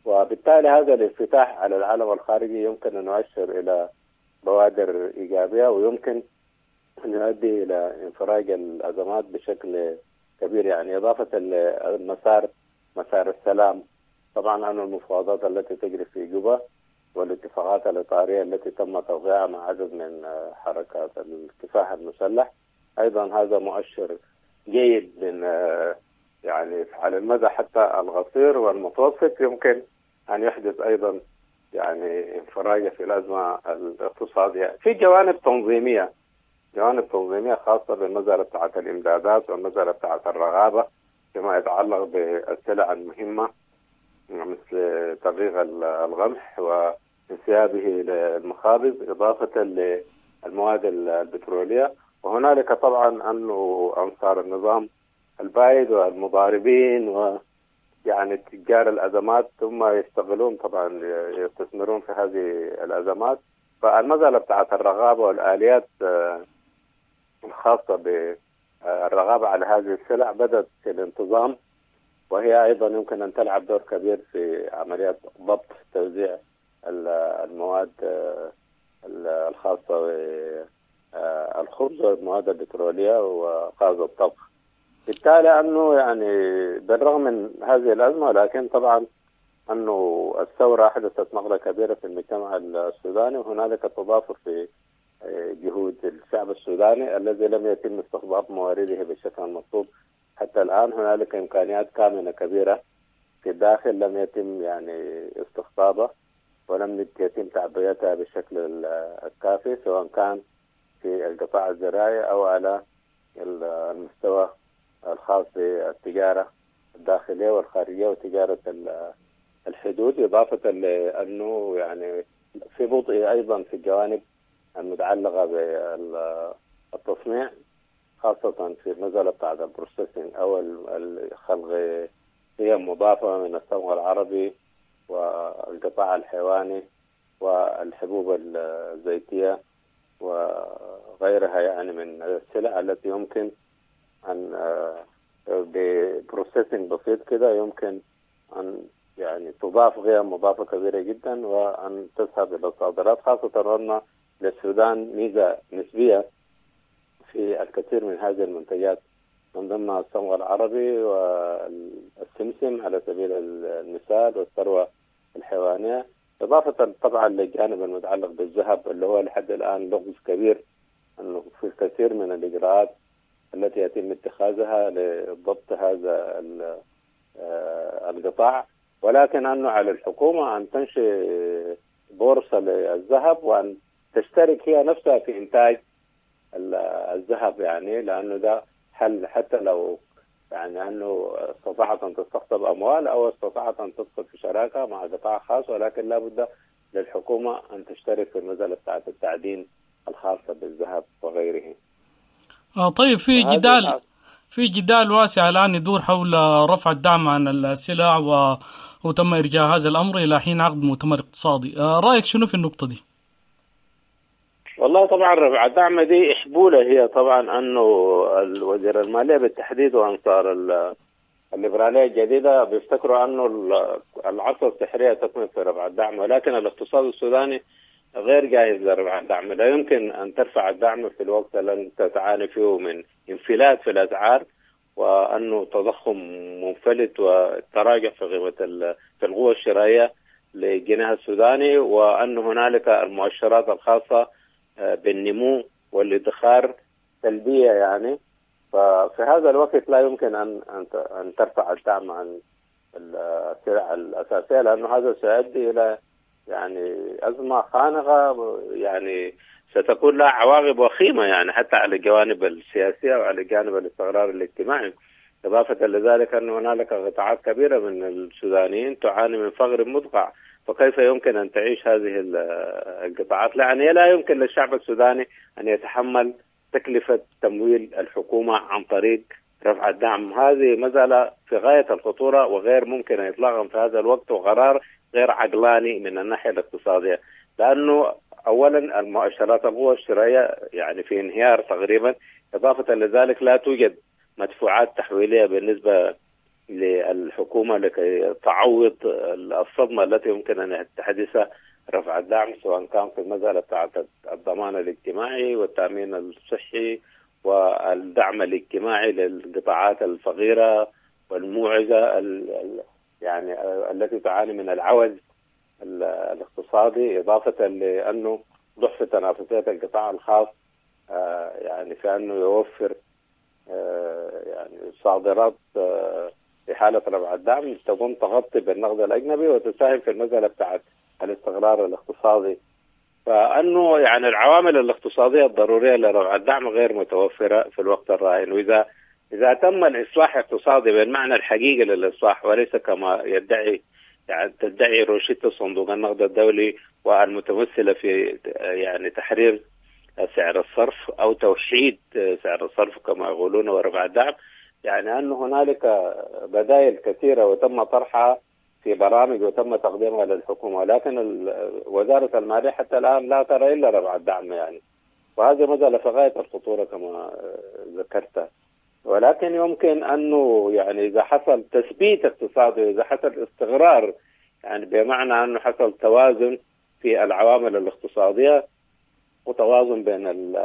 وبالتالي هذا الانفتاح على العالم الخارجي يمكن أن يؤشر إلى بوادر إيجابية، ويمكن أن يؤدي إلى انفراج الأزمات بشكل كبير. يعني إضافة المسار مسار السلام، طبعا أن المفاوضات التي تجري في جوبا والاتفاقات الإطارية التي تم توقيعها مع عدد من حركات الكفاح المسلح، أيضا هذا مؤشر جيد من يعني على المدى حتى القصير والمتوسط يمكن أن يحدث أيضا يعني انفراجة في الأزمة الاقتصادية. في جوانب تنظيمية جوانب تنظيمية خاصة بالمسألة بتاعت الإمدادات والمسألة بتاعت الرغابة فيما يتعلق بالسلع المهمة مثل تغيير القمح وانسيابه للمخابز إضافة للمواد البترولية. وهنالك طبعا أنه أنصار النظام البائد والمضاربين ويعني تجار الأزمات ثم يستغلون طبعا يستثمرون في هذه الأزمات. فالمسألة بتاعت الرغابة والآليات الخاصة بالرغابة على هذه السلع بدأت في الانتظام، وهي أيضا يمكن أن تلعب دور كبير في عمليات ضبط توزيع المواد الخاصة بالخبز والمواد البترولية وغاز الطبخ. بالتالي أنه يعني بالرغم من هذه الأزمة، لكن طبعا أنه الثورة أحدثت نقلة كبيرة في المجتمع السوداني، وهنالك تضافر في جهود الشعب السوداني الذي لم يتم استخدام موارده بالشكل المطلوب حتى الآن. هنالك إمكانيات كامنة كبيرة في الداخل لم يتم يعني استقطابها ولم يتم تعبئتها بالشكل الكافي، سواء كان في القطاع الزراعي أو على المستوى الخاص بالتجارة الداخلية والخارجية وتجارة الحدود، إضافة لأنه يعني في بطء أيضا في الجوانب المتعلقة بالتصنيع، خاصة في المسألة بتاعت البروسيسنج أو خلق قيم مضافة من الصنغ العربي والقطاع الحيواني والحبوب الزيتية وغيرها يعني من السلع التي يمكن أن ببروسيسنج بسيط كده يمكن أن يعني تضاف قيم مضافة كبيرة جدا وأن تذهب إلى الصادرات، خاصة أن للسودان ميزة نسبية في الكثير من هذه المنتجات من ضمنها الصنغ العربي والسمسم على سبيل المثال والثروة الحيوانية، إضافة طبعا للجانب المتعلق بالذهب اللي هو لحد الآن لغز كبير أنه في الكثير من الإجراءات التي يتم اتخاذها لضبط هذا القطاع، ولكن أنه على الحكومة أن تنشئ بورصة للذهب وأن تشترك هي نفسها في إنتاج الذهب، يعني لأنه ده حل حتى لو يعني أنه استطاعت أن تستقطب أموال أو استطاعت أن تدخل في شراكة مع قطاع خاص، ولكن لا بد للحكومة أن تشترك في المسألة بتاعة التعدين الخاصة بالذهب وغيره. آه طيب في جدال في جدال واسع الآن يدور حول رفع الدعم عن السلع و... وتم إرجاع هذا الأمر إلى حين عقد مؤتمر اقتصادي. آه رأيك شنو في النقطة دي؟ والله طبعا رفع الدعم دي إحبولة هي طبعا أنه الوزير المالية بالتحديد وأنصار الليبرالية الجديدة بيفتكروا أنه العصا السحرية تكمن في رفع الدعم، ولكن الاقتصاد السوداني غير جاهز لرفع الدعم. لا يمكن أن ترفع الدعم في الوقت الذي تعاني فيه من انفلات في الأسعار وأنه تضخم منفلت وتراجع في قيمة في القوة الشرائية للجنيه السوداني، وأن هنالك المؤشرات الخاصة بالنمو والادخار سلبية يعني. ففي هذا الوقت لا يمكن أن أن ترفع الدعم عن السلع الأساسية، لأنه هذا سيؤدي إلى يعني أزمة خانقة يعني ستكون لها عواقب وخيمة يعني حتى على الجوانب السياسية وعلى جانب الاستقرار الاجتماعي. إضافة لذلك أن هنالك قطاعات كبيرة من السودانيين تعاني من فقر مدقع، فكيف يمكن أن تعيش هذه القطاعات؟ يعني لا يمكن للشعب السوداني أن يتحمل تكلفة تمويل الحكومة عن طريق رفع الدعم. هذه مسألة في غاية الخطورة وغير ممكن إطلاقا في هذا الوقت، وقرار غير عقلاني من الناحية الاقتصادية، لأنه أولا المؤشرات القوة الشرائية يعني في انهيار تقريبا، إضافة لذلك لا توجد مدفوعات تحويلية بالنسبة للحكومة لكي تعوض الصدمة التي يمكن أن تحدث رفع الدعم، سواء كان في المسألة بتاعت الضمان الاجتماعي والتأمين الصحي والدعم الاجتماعي للقطاعات الفقيرة والموعزة يعني التي تعاني من العوز الاقتصادي، إضافة لأنه ضعف تنافسية القطاع الخاص يعني في أنه يوفر يعني صادرات في حالة رفع الدعم تقوم تغطي بالنقد الأجنبي وتساهم في المسألة بتاعت الاستقرار الاقتصادي. فأنه يعني العوامل الاقتصادية الضرورية لرفع الدعم غير متوفرة في الوقت الراهن. وإذا إذا تم الإصلاح الاقتصادي بالمعنى الحقيقي للإصلاح وليس كما يدعي يعني تدعي روشته صندوق النقد الدولي والمتمثلة في يعني تحرير سعر الصرف أو توحيد سعر الصرف كما يقولون ورفع الدعم، يعني أن هنالك بدائل كثيرة وتم طرحها في برامج وتم تقديمها للحكومة، ولكن وزارة المالية حتى الآن لا ترى إلا رفع الدعم يعني، وهذه مسألة في غاية الخطورة كما ذكرت. ولكن يمكن أنه يعني إذا حصل تثبيت اقتصادي، إذا حصل استقرار يعني بمعنى أنه حصل توازن في العوامل الاقتصادية وتوازن بين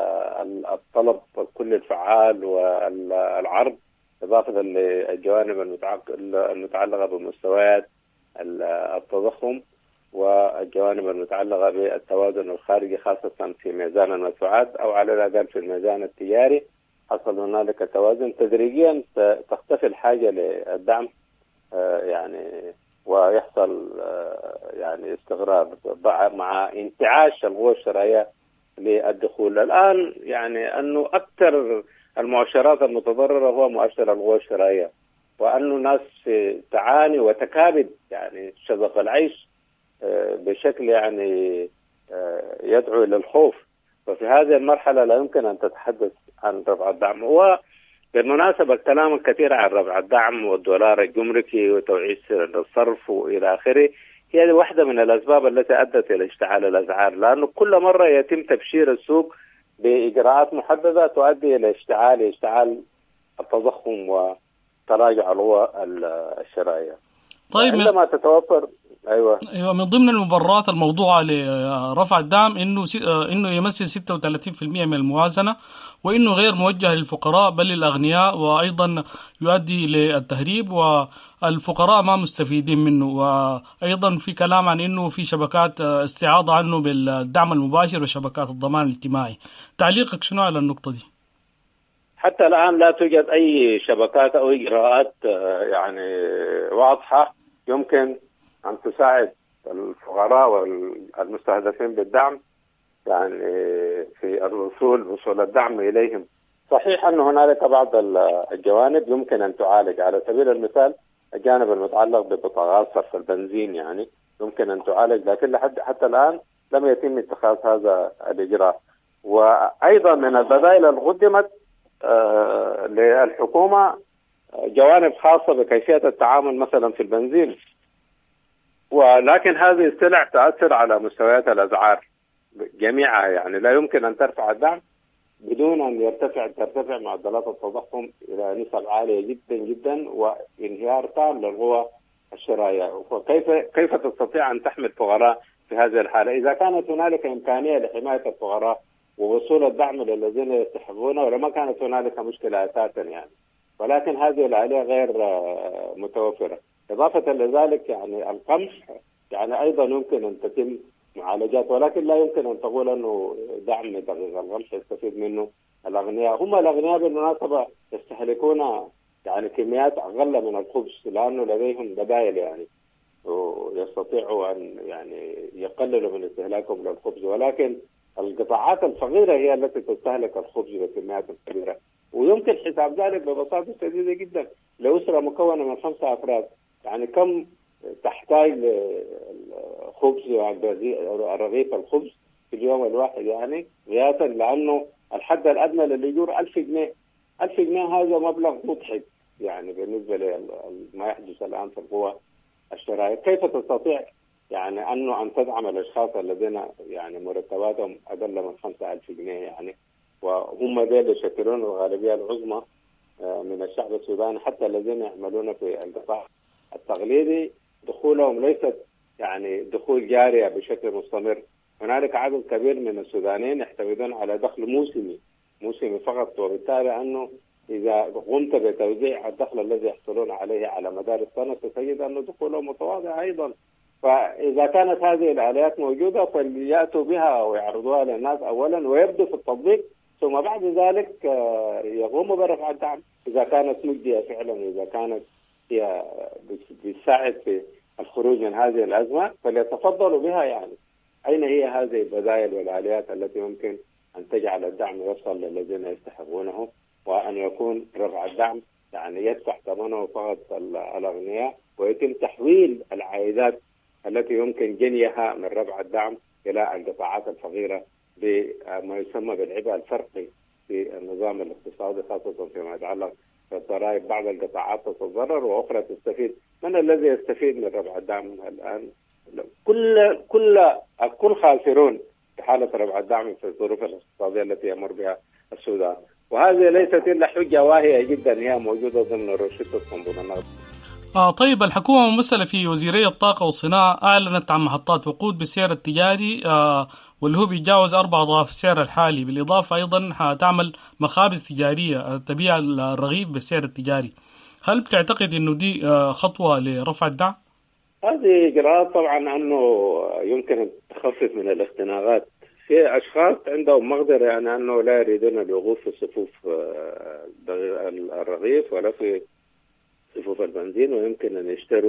الطلب والكل الفعال والعرض، إضافة للجوانب المتعلقة بمستويات التضخم والجوانب المتعلقة بالتوازن الخارجي خاصة في ميزان المدفوعات أو على الأقل في الميزان التجاري، حصل هنالك توازن. تدريجيا تختفي الحاجة للدعم يعني ويحصل يعني استقرار مع انتعاش القوى الشرائية للدخول. الآن يعني أنه أكثر المؤشرات المتضررة هو مؤشر القوى الشرائية، وأنه الناس تعاني وتكابد يعني شظف العيش بشكل يعني يدعو إلى الخوف. وفي هذه المرحلة لا يمكن أن تتحدث عن رفع الدعم. وبالمناسبة الكلام الكثير عن رفع الدعم والدولار الجمركي وتوعيد سعر الصرف وإلى آخره هي واحدة من الأسباب التي أدت إلى اشتعال الأسعار، لأنه كل مرة يتم تبشير السوق بإجراءات محددة تؤدي إلى اشتعال اشتعال التضخم وتراجع القوى الشرائية. طيب عندما تتوفر ايوه ايوه من ضمن المبررات الموضوعه لرفع الدعم انه انه يمثل ستة وثلاثين بالمئة من الموازنه، وانه غير موجه للفقراء بل للاغنياء، وايضا يؤدي للتهريب والفقراء ما مستفيدين منه. وايضا في كلام عن انه في شبكات استعاضه عنه بالدعم المباشر وشبكات الضمان الاجتماعي. تعليقك شنو على النقطه دي؟ حتى الان لا توجد اي شبكات او اجراءات يعني واضحه يمكن أن تساعد الفقراء والمستهدفين بالدعم يعني في الوصول وصول الدعم إليهم. صحيح أن هنالك بعض الجوانب يمكن أن تعالج، على سبيل المثال الجانب المتعلق ببطاقات صرف البنزين يعني يمكن أن تعالج، لكن لحد حتى الآن لم يتم اتخاذ هذا الإجراء. وأيضا من البدائل اللي قدمت آه للحكومة جوانب خاصة بكيفية التعامل مثلا في البنزين، ولكن هذه السلع تأثر على مستويات الأسعار جميعها، يعني لا يمكن أن ترفع الدعم بدون أن يرتفع ترتفع معدلات التضخم إلى نسب عالية جدا جدا وانهيار تام للقوى الشرائية. وكيف كيف تستطيع أن تحمي الفقراء في هذه الحالة إذا كانت هنالك إمكانية لحماية الفقراء ووصول الدعم للذين يستحقونه، ولما كانت هنالك مشكلة أساسا يعني، ولكن هذه الآلية غير متوفرة. إضافة لذلك يعني القمح يعني أيضا يمكن أن تتم معالجات، ولكن لا يمكن أن تقول أنه دعم دقيق القمح يستفيد منه الأغنياء. هم الأغنياء بالمناسبة يستهلكون يعني كميات أقل من الخبز لأنه لديهم بدائل يعني ويستطيعوا أن يعني يقللوا من استهلاكهم للخبز، ولكن القطاعات الفقيرة هي التي تستهلك الخبز بكميات كبيرة. ويمكن حساب ذلك ببساطة شديدة جدا لأسرة مكونة من خمسة أفراد يعني كم تحتاج لخبز رغيف الخبز في اليوم الواحد، يعني قياسا لأنه الحد الأدنى للأجور ألف جنيه. ألف جنيه هذا مبلغ مضحك يعني بالنسبة لما يحدث الآن في القوى الشرائية. كيف تستطيع يعني أنه أن تدعم الأشخاص الذين يعني مرتباتهم أقل من خمسة ألف جنيه يعني، وهم ذلك يشكلون الغالبية العظمى من الشعب السوداني حتى الذين يعملون في القطاع التقليدي دخولهم ليست يعني دخول جارية بشكل مستمر. هنالك عدد كبير من السودانيين يعتمدون على دخل موسمي موسمي فقط، وبالتالي أنه إذا قمت بتوزيع الدخل الذي يحصلون عليه على مدار السنة ستجد أن دخولهم متواضع أيضا. فإذا كانت هذه الآليات موجودة فليأتوا بها ويعرضوها للناس أولا ويبدو في التطبيق، ثم بعد ذلك يقوموا برفع الدعم إذا كانت مجدية فعلا، إذا كانت هي بتساعد في الخروج من هذه الأزمة فليتفضلوا بها. يعني أين هي هذه البدائل والآليات التي يمكن أن تجعل الدعم يوصل للذين يستحقونه، وأن يكون رفع الدعم يعني يدفع ثمنه فقط الأغنياء، ويتم تحويل العائدات التي يمكن جنيها من رفع الدعم إلى القطاعات الفقيرة بما يسمى بالعبء الفرقي في النظام الاقتصادي، خاصة فيما يتعلق بالضرائب. بعض القطاعات تتضرر وأخرى تستفيد. من الذي يستفيد من رفع الدعم الآن؟ كل كل الكل خاسرون في حالة رفع الدعم في الظروف الاقتصادية التي يمر بها السودان، وهذه ليست إلا حجة واهية جدا هي موجودة ضمن روشتة صندوق النقد. آه طيب، الحكومة ممثلة في وزيرية الطاقة والصناعة أعلنت عن محطات وقود بالسعر التجاري آه واللي هو بيتجاوز أربع أضعاف السعر الحالي، بالإضافة أيضا هتعمل مخابز تجارية تبيع الرغيف بالسعر التجاري. هل بتعتقد إنه دي آه خطوة لرفع الدعم؟ هذه إجراءات طبعا أنه يمكن أن تخفف من الاختناقات. في أشخاص عندهم مقدرة يعني أنه لا يريدون الوقوف في صفوف الرغيف ولا في صفوف البنزين، ويمكن أن يشتروا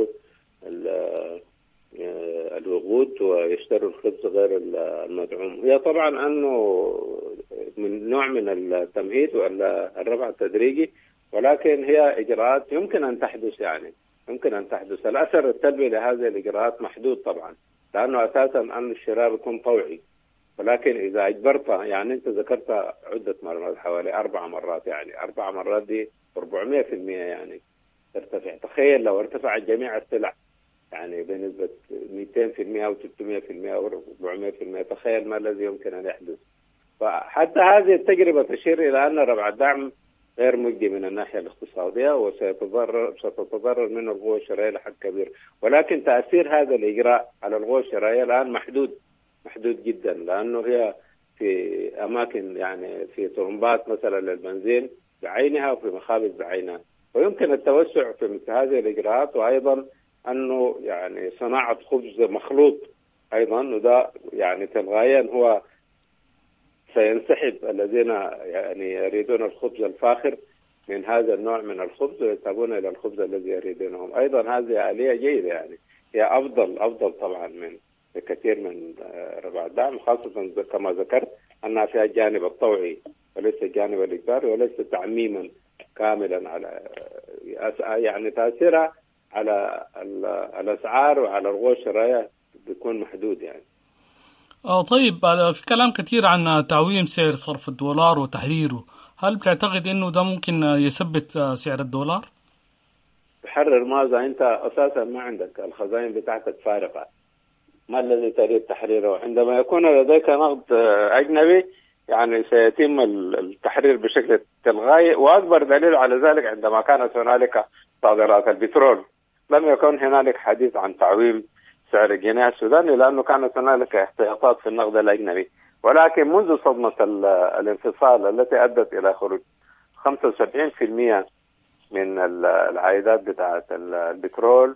الوقود ويشتروا الخبز غير المدعوم. هي طبعا أنه من نوع من التمهيد والرفع التدريجي، ولكن هي إجراءات يمكن أن تحدث يعني يمكن أن تحدث. الأثر السلبي لهذه الإجراءات محدود طبعا، لأنه أساسا أن الشراء يكون طوعي، ولكن إذا أجبرت يعني أنت ذكرت عدة مرات حوالي أربع مرات يعني أربع مرات دي أربعمائة في المئة يعني ترتفع. تخيل لو ارتفعت جميع السلع يعني بنسبة مئتين في المئة أو ثلاثمائة في المئة أو أربعمائة في المئة، تخيل ما الذي يمكن أن يحدث. فحتى هذه التجربة تشير إلى أن رفع الدعم غير مجدي من الناحية الاقتصادية، وستتضرر ستتضرر منه القوى الشرائية لحد كبير. ولكن تأثير هذا الإجراء على القوى الشرائية الآن محدود محدود جدا، لأنه هي في أماكن يعني في طرمبات مثلا للبنزين بعينها وفي مخابز بعينها، ويمكن التوسع في مثل هذه الإجراءات. وأيضا أنه يعني صناعة خبز مخلوط أيضا، وده يعني تلغائيا هو سينسحب الذين يعني يريدون الخبز الفاخر من هذا النوع من الخبز ويذهبون إلى الخبز الذي يريدونهم. أيضا هذه آلية جيدة يعني هي أفضل أفضل طبعا من كثير من رفع الدعم، خاصة كما ذكرت أنها فيها الجانب الطوعي وليس الجانب الإجباري وليس تعميما كاملا على يعني تأثيرها على الأسعار وعلى القوى الشرائية بيكون محدود يعني. آه طيب، في كلام كثير عن تعويم سعر صرف الدولار وتحريره، هل بتعتقد إنه ده ممكن يثبت سعر الدولار؟ تحرر ماذا؟ أنت أساسا ما عندك الخزائن بتاعتك فارغة، ما الذي تريد تحريره؟ عندما يكون لديك نقد أجنبي يعني سيتم التحرير بشكل تلغائي. وأكبر دليل على ذلك عندما كانت هنالك صادرات البترول لم يكن هنالك حديث عن تعويم سعر الجنيه السوداني، لأنه كانت هنالك احتياطات في النقد الأجنبي. ولكن منذ صدمة الانفصال التي أدت إلى خروج خمسة وسبعين بالمئة من العائدات بتاعة البترول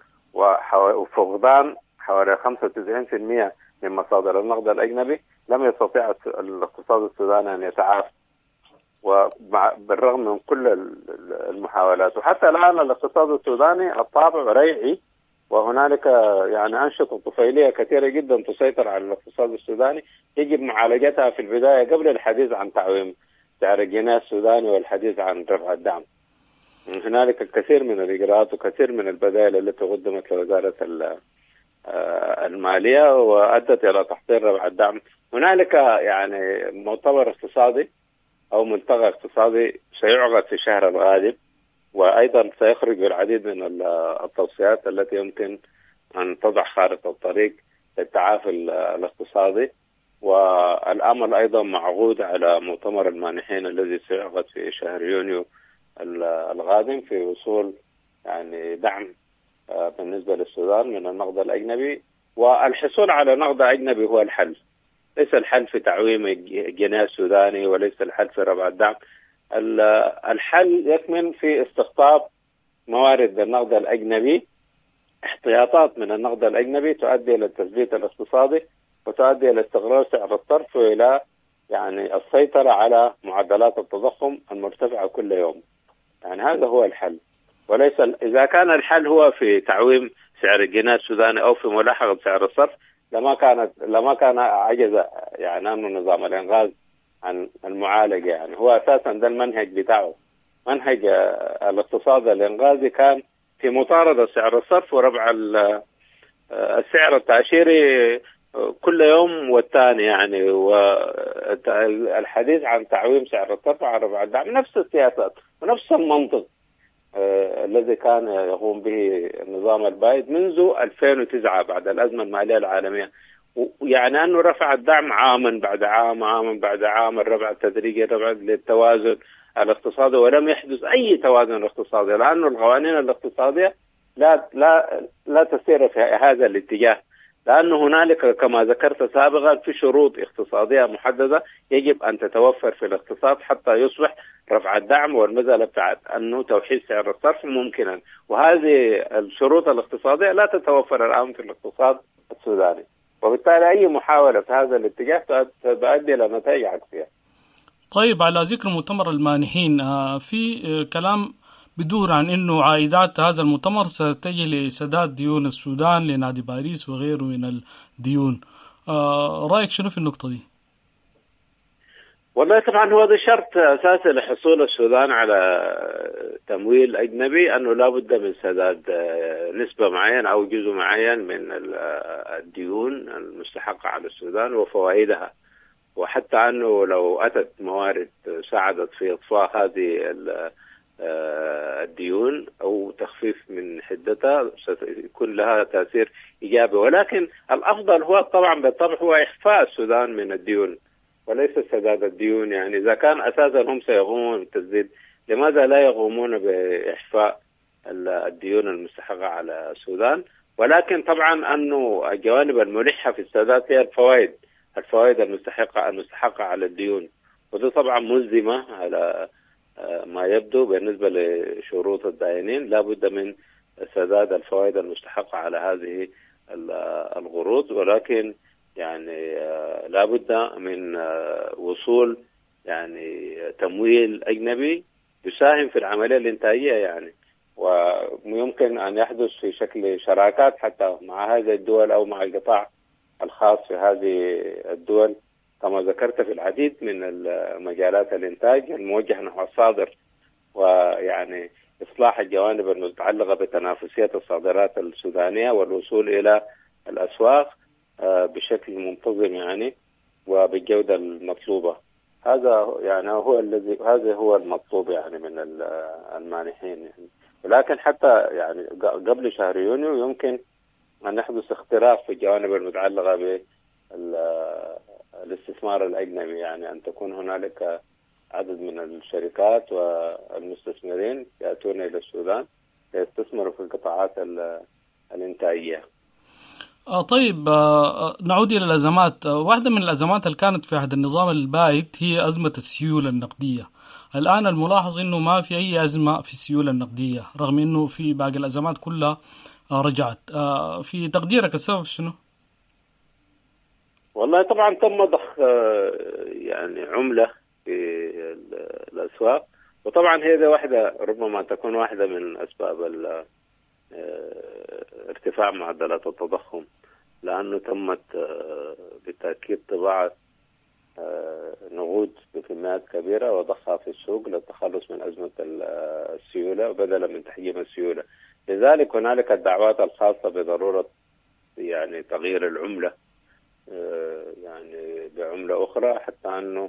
وفقدان حوالي خمسة وتسعين بالمئة من مصادر النقد الأجنبي، لم يستطيع الاقتصاد السوداني أن يتعافى، وبالرغم من كل المحاولات. وحتى الآن الاقتصاد السوداني الطابع ريعي، وهنالك يعني أنشطة طفيلية كثيرة جدا تسيطر على الاقتصاد السوداني يجب معالجتها في البداية قبل الحديث عن تعويم سعر الجنيه السوداني والحديث عن رفع الدعم. هنالك الكثير من الإجراءات وكثير من البدائل التي قدمت لوزارة المالية وأدت إلى تحضير رفع الدعم. هنالك يعني مؤتمر اقتصادي أو ملتقى اقتصادي سيعقد في الشهر القادم، وأيضا سيخرج بالعديد من التوصيات التي يمكن أن تضع خارطة الطريق للتعافي الاقتصادي. والأمل أيضا معقود على مؤتمر المانحين الذي سيعقد في شهر يونيو القادم في وصول يعني دعم بالنسبة للسودان من النقد الأجنبي. والحصول على نقد أجنبي هو الحل، ليس الحل في تعويم الجنيه السوداني، وليس الحل في رفع الدعم. الحل يكمن في استقطاب موارد النقد الأجنبي، احتياطات من النقد الأجنبي تؤدي إلى التثبيت الاقتصادي وتؤدي إلى استقرار سعر الصرف وإلى يعني السيطرة على معدلات التضخم المرتفعة كل يوم. يعني هذا هو الحل، وليس إذا كان الحل هو في تعويم سعر الجنيه السوداني أو في ملاحقة سعر الصرف لما كانت لما كان عجز يعني أنه نظام الإنقاذ عن المعالجة. يعني هو أساسا ده المنهج بتاعه، منهج الاقتصاد الإنقاذي كان في مطاردة سعر الصرف ورفع السعر التأشيري كل يوم والثاني، يعني والحديث عن تعويم سعر الصرف ورفع الدعم، نفس السياسات ونفس المنطق آه الذي كان يقوم به النظام البائد منذ ألفين وتسعة بعد الأزمة المالية العالمية. ويعني أنه رفع الدعم عاما بعد عام عاما بعد عام، الرفع التدريجي رفع للتوازن الاقتصادي، ولم يحدث أي توازن اقتصادي لأنه القوانين الاقتصادية لا لا لا تسير في هذا الاتجاه، لأنه هنالك كما ذكرت سابقا في شروط اقتصادية محددة يجب أن تتوفر في الاقتصاد حتى يصبح رفع الدعم والمسألة بتاعت أنه توحيد سعر الصرف ممكنا، وهذه الشروط الاقتصادية لا تتوفر الآن في الاقتصاد السوداني، وبالتالي أي محاولة في هذا الاتجاه تؤدي إلى نتائج عكسية. طيب، على ذكر مؤتمر المانحين، في كلام بدور عن أنه عائدات هذا المؤتمر ستجي لسداد ديون السودان لنادي باريس وغيره من الديون. رأيك شنو في النقطة دي؟ والله طبعا هو ده شرط أساسي لحصول السودان على تمويل أجنبي، أنه لا بد من سداد نسبة معينة أو جزء معين من الديون المستحقة على السودان وفوائدها، وحتى أنه لو أتت موارد ساعدت في إطفاء هذه الديون أو تخفيف من حدتها سيكون لها تأثير إيجابي. ولكن الأفضل هو طبعا بالطبع هو إخفاء السودان من الديون وليس سداد الديون. يعني إذا كان أساسا هم سيقومون بالتسديد، لماذا لا يقومون بإخفاء الديون المستحقة على السودان؟ ولكن طبعا أنه الجوانب الملحة في السداد هي الفوائد الفوائد المستحقة المستحقة على الديون، وده طبعا ملزمة على ما يبدو بالنسبة لشروط الدائنين، لا بد من سداد الفوائد المستحقة على هذه القروض، ولكن يعني لا بد من وصول يعني تمويل أجنبي يساهم في العملية الإنتاجية يعني، ويمكن أن يحدث في شكل شراكات حتى مع هذه الدول أو مع القطاع الخاص في هذه الدول كما ذكرت في العديد من مجالات الإنتاج الموجه نحو الصادر، ويعني إصلاح الجوانب المتعلقة بتنافسية الصادرات السودانية والوصول إلى الأسواق بشكل منتظم يعني وبالجودة المطلوبة. هذا يعني هو الذي هذا هو المطلوب يعني من المانحين يعني. ولكن حتى يعني قبل شهر يونيو يمكن أن يحدث اختراق في الجوانب المتعلقة بالاستثمار الأجنبي، يعني أن تكون هنالك عدد من الشركات والمستثمرين يأتون إلى السودان ليستثمروا في القطاعات الإنتاجية. آه طيب، آه نعود إلى الأزمات. آه واحدة من الأزمات اللي كانت في عهد النظام البائد هي أزمة السيولة النقدية. الآن الملاحظ إنه ما في أي أزمة في السيولة النقدية رغم إنه في باقي الأزمات كلها آه رجعت. آه في تقديرك السبب شنو؟ والله طبعا تم ضخ آه يعني عملة في الأسواق، وطبعا هذه واحدة ربما تكون واحدة من أسباب ارتفاع معدلات التضخم، لأنه تمت بالتأكيد طباعة نقود بكميات كبيرة وضخها في السوق للتخلص من أزمة السيولة بدلا من تحجيم السيولة. لذلك هنالك الدعوات الخاصة بضرورة يعني تغيير العملة يعني بعملة أخرى حتى أنه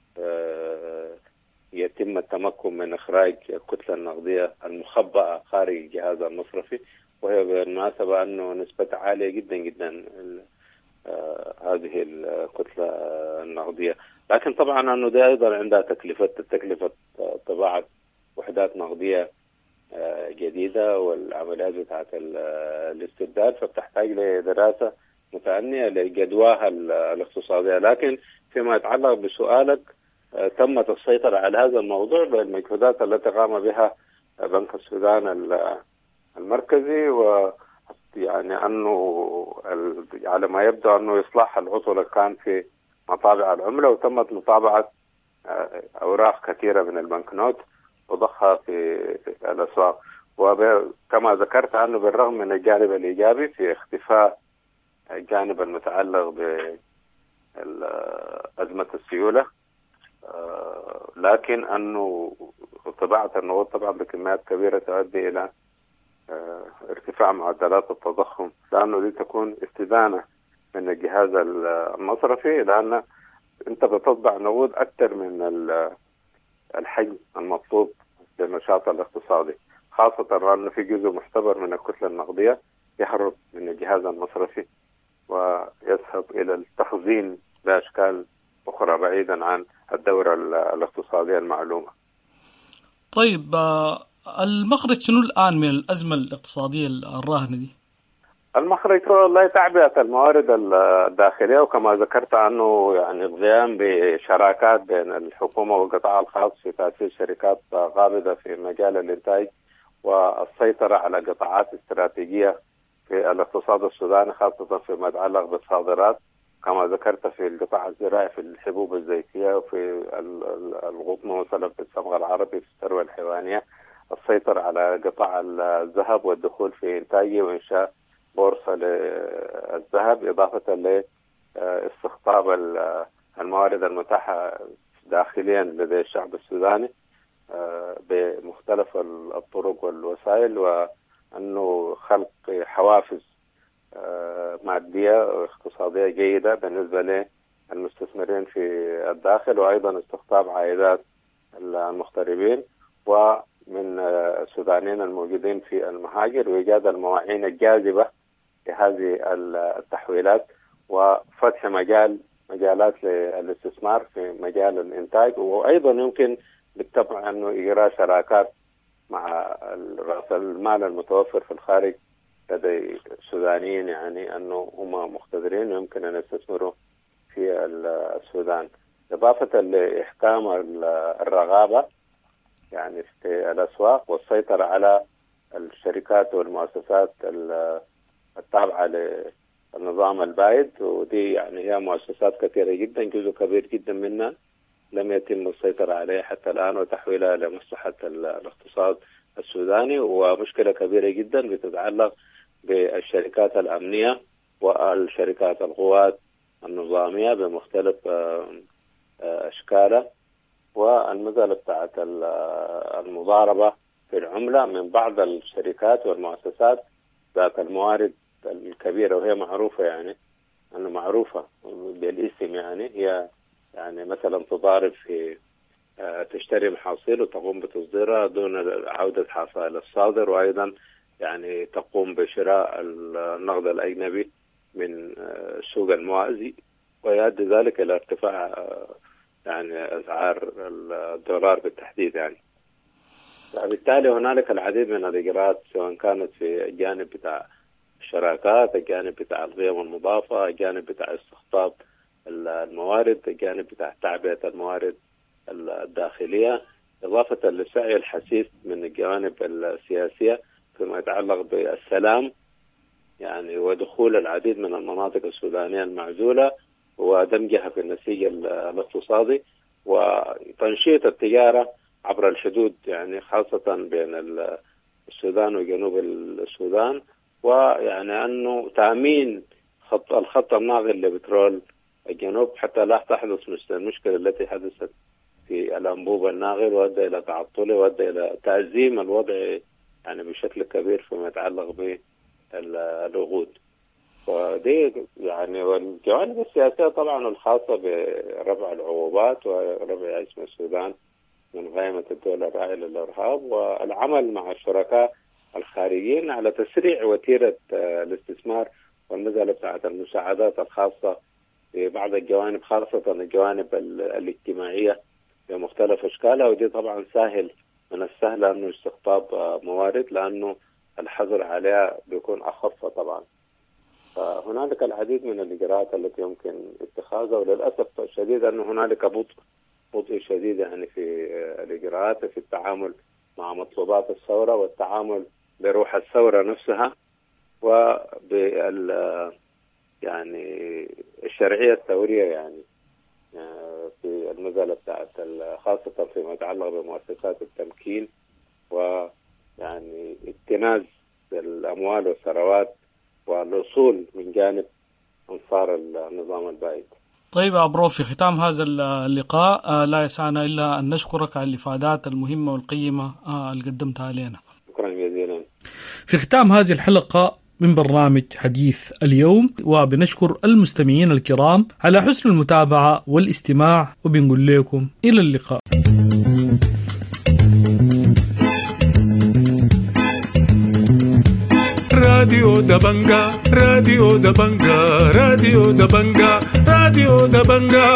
يتم التمكن من إخراج الكتلة النقدية المخبأة خارج الجهاز المصرفي، وهي بالمناسبة أنه نسبة عالية جدا جدا هذه الكتلة النقدية. لكن طبعا أنه ده أيضا عندها تكلفة تكلفة طباعة وحدات نقدية جديدة والعمليات بتاعت الاستبدال، فبتحتاج لدراسة متأنية لجدواها الاقتصادية. لكن فيما يتعلق بسؤالك، تمت السيطرة على هذا الموضوع بالمجهودات التي قام بها بنك السودان المركزي، ويعني أنه على ما يبدو أنه إصلاح العطل كان في مطابع العملة، وتمت مطابعة أوراق كثيرة من البنكنوت وضخها في الأسواق. وكما ذكرت أنه بالرغم من الجانب الإيجابي في اختفاء الجانب المتعلق بأزمة السيولة، لكن أنه طباعة النقود طبعا بكميات كبيرة تؤدي إلى ارتفاع معدلات التضخم، لأنه دي تكون استدانة من الجهاز المصرفي، لأن أنت بتطبع نقود أكثر من الحجم المطلوب للنشاط الاقتصادي، خاصة أنه في جزء محتبر من الكتلة النقدية يهرب من الجهاز المصرفي ويذهب إلى التخزين بأشكال أخرى بعيدا عن الدورة الاقتصادية المعلومة. طيب المخرج شنو الآن من الأزمة الاقتصادية الراهنة دي؟ المخرج هو والله تعبئة الموارد الداخلية، وكما ذكرت عنه يعني القيام بشراكات بين الحكومة والقطاع الخاص في تأسيس شركات قابضة في مجال الإنتاج، والسيطرة على قطاعات استراتيجية في الاقتصاد السوداني خاصة فيما يتعلق بالصادرات، كما ذكرت في القطاع الزراعي في الحبوب الزيتية وفي القطن وسلب الصبغة العربي في الثروة الحيوانية، السيطرة على قطاع الذهب والدخول في إنتاجه وإنشاء بورصة للذهب، إضافة لاستقطاب الموارد المتاحة داخليا لدى الشعب السوداني بمختلف الطرق والوسائل، وأنه خلق حوافز مادية واقتصادية جيدة بالنسبة للمستثمرين في الداخل، وأيضا استقطاب عائدات المغتربين ومن السودانيين الموجودين في المهاجر، وإيجاد المواعين الجاذبة لهذه التحويلات، وفتح مجال مجالات للاستثمار في مجال الإنتاج، وأيضا يمكن بالطبع أنه إجراء شراكات مع رأس المال المتوفر في الخارج لدى السودانيين، يعني أنه هم مقتدرين ويمكن أن يستثمروا في السودان، إضافة لإحكام الرغابة يعني في الأسواق والسيطرة على الشركات والمؤسسات التابعة للنظام البائد، ودي يعني هي مؤسسات كثيرة جدا، جزء كبير جدا منها لم يتم السيطرة عليه حتى الآن وتحويلها لمصلحة الاقتصاد السوداني، ومشكلة كبيرة جدا بتتعلق بالشركات الأمنية والشركات القوات النظامية بمختلف أشكالها، والمسألة بتاعت المضاربة في العملة من بعض الشركات والمؤسسات ذات الموارد الكبيرة، وهي معروفة يعني أنه معروفة بالاسم، يعني هي يعني مثلا تضارب في تشتري محاصيل وتقوم بتصديرها دون عودة حصائل الصادر، وأيضا يعني تقوم بشراء النقد الأجنبي من السوق الموازي، ويؤدي ذلك إلى ارتفاع يعني أسعار الدولار بالتحديد يعني. فبالتالي هنالك العديد من الإجراءات سواء كانت في الجانب بتاع الشراكات، الجانب بتاع القيم المضافة، الجانب بتاع استقطاب الموارد، الجانب بتاع تعبئة الموارد الداخلية، إضافة للسعي الحثيث من الجوانب السياسية فيما يتعلق بالسلام يعني ودخول العديد من المناطق السودانية المعزولة ودمجها في النسيج الاقتصادي، وتنشيط التجارة عبر الحدود يعني خاصة بين السودان وجنوب السودان، ويعني أنه تأمين خط الخط الناقل لبترول الجنوب حتى لا تحدث مثل المشكلة التي حدثت في الأنبوب الناقل وأدى إلى تعطله وأدى إلى تعزيم الوضع يعني بشكل كبير فيما يتعلق بالوقود. ودي يعني والجوانب السياسية طبعا الخاصة برفع العقوبات ورفع اسم السودان من قائمة الدولة الراعية للإرهاب، والعمل مع الشركاء الخارجيين على تسريع وتيرة الاستثمار والمسألة بتاعت المساعدات الخاصة في بعض الجوانب خاصة الجوانب الاجتماعية بمختلف أشكالها، ودي طبعا سهل من السهل أنه استقطاب موارد، لأنه الحظر عليها بيكون أخف طبعا. فهنالك العديد من الإجراءات التي يمكن اتخاذها، وللأسف الشديد أنه هنالك بطء بطء شديد يعني في الإجراءات في التعامل مع مطلوبات الثورة والتعامل بروح الثورة نفسها وبال يعني الشرعية الثورية يعني في المسألة بتاعت خاصة فيما يتعلق بمؤسسات التمكين ويعني اكتناز الأموال والثروات والوصول من جانب أنصار النظام البائد. طيب يا برو، في ختام هذا اللقاء لا يسعنا إلا أن نشكرك على الإفادات المهمة والقيمة اللي قدمتها لنا. شكرا جزيلا. في ختام هذه الحلقة من برنامج حديث اليوم، وبنشكر المستمعين الكرام على حسن المتابعة والاستماع، وبنقول لكم إلى اللقاء. راديو دبنجا راديو دبنجا راديو دبنجا راديو دبنجا.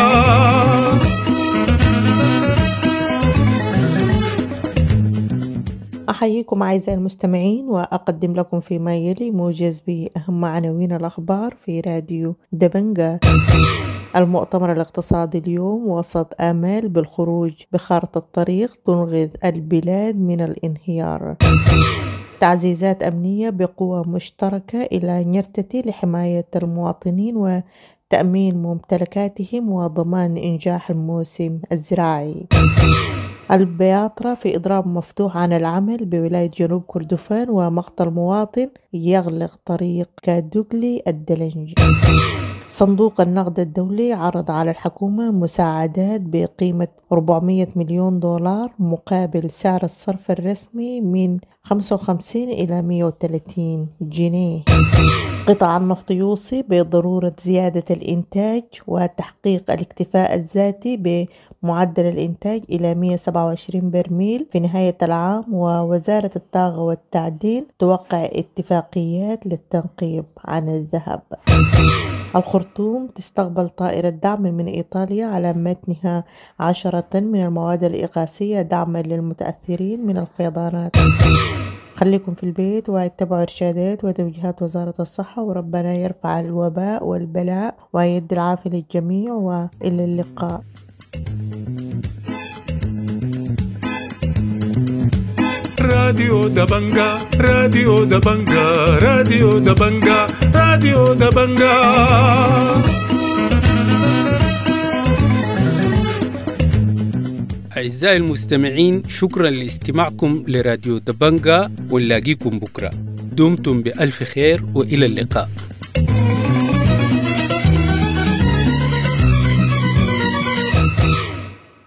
أحييكم أعزائي المستمعين، وأقدم لكم فيما يلي موجز بأهم عناوين الأخبار في راديو دبنجا. المؤتمر الاقتصادي اليوم وسط آمال بالخروج بخارطة الطريق تنقذ البلاد من الانهيار. تعزيزات أمنية بقوة مشتركة إلى نيرتتي لحماية المواطنين وتأمين ممتلكاتهم وضمان إنجاح الموسم الزراعي. البياطرة في إضراب مفتوح عن العمل بولاية جنوب كردفان، ومقتل مواطن يغلق طريق كادوغلي الدلنج. صندوق النقد الدولي عرض على الحكومة مساعدات بقيمة أربعمائة مليون دولار مقابل سعر الصرف الرسمي من خمسة وخمسين إلى مئة وثلاثين جنيه. قطاع النفط يوصي بضرورة زيادة الإنتاج وتحقيق الاكتفاء الذاتي بمعدل الإنتاج إلى مئة وسبعة وعشرين برميل في نهاية العام، ووزارة الطاقة والتعدين توقع اتفاقيات للتنقيب عن الذهب. الخرطوم تستقبل طائرة دعم من إيطاليا على متنها عشرة من المواد الإغاثية دعما للمتأثرين من الفيضانات. خليكم في البيت واتبعوا إرشادات وتوجيهات وزارة الصحة، وربنا يرفع الوباء والبلاء ويد العافية للجميع، وإلى اللقاء. راديو دبنجا راديو دبنجا راديو دبنجا راديو دبنجا. أعزائي المستمعين، شكرا لاستماعكم لراديو دبنجا، ونلاقيكم بكرة. دمتم بألف خير وإلى اللقاء.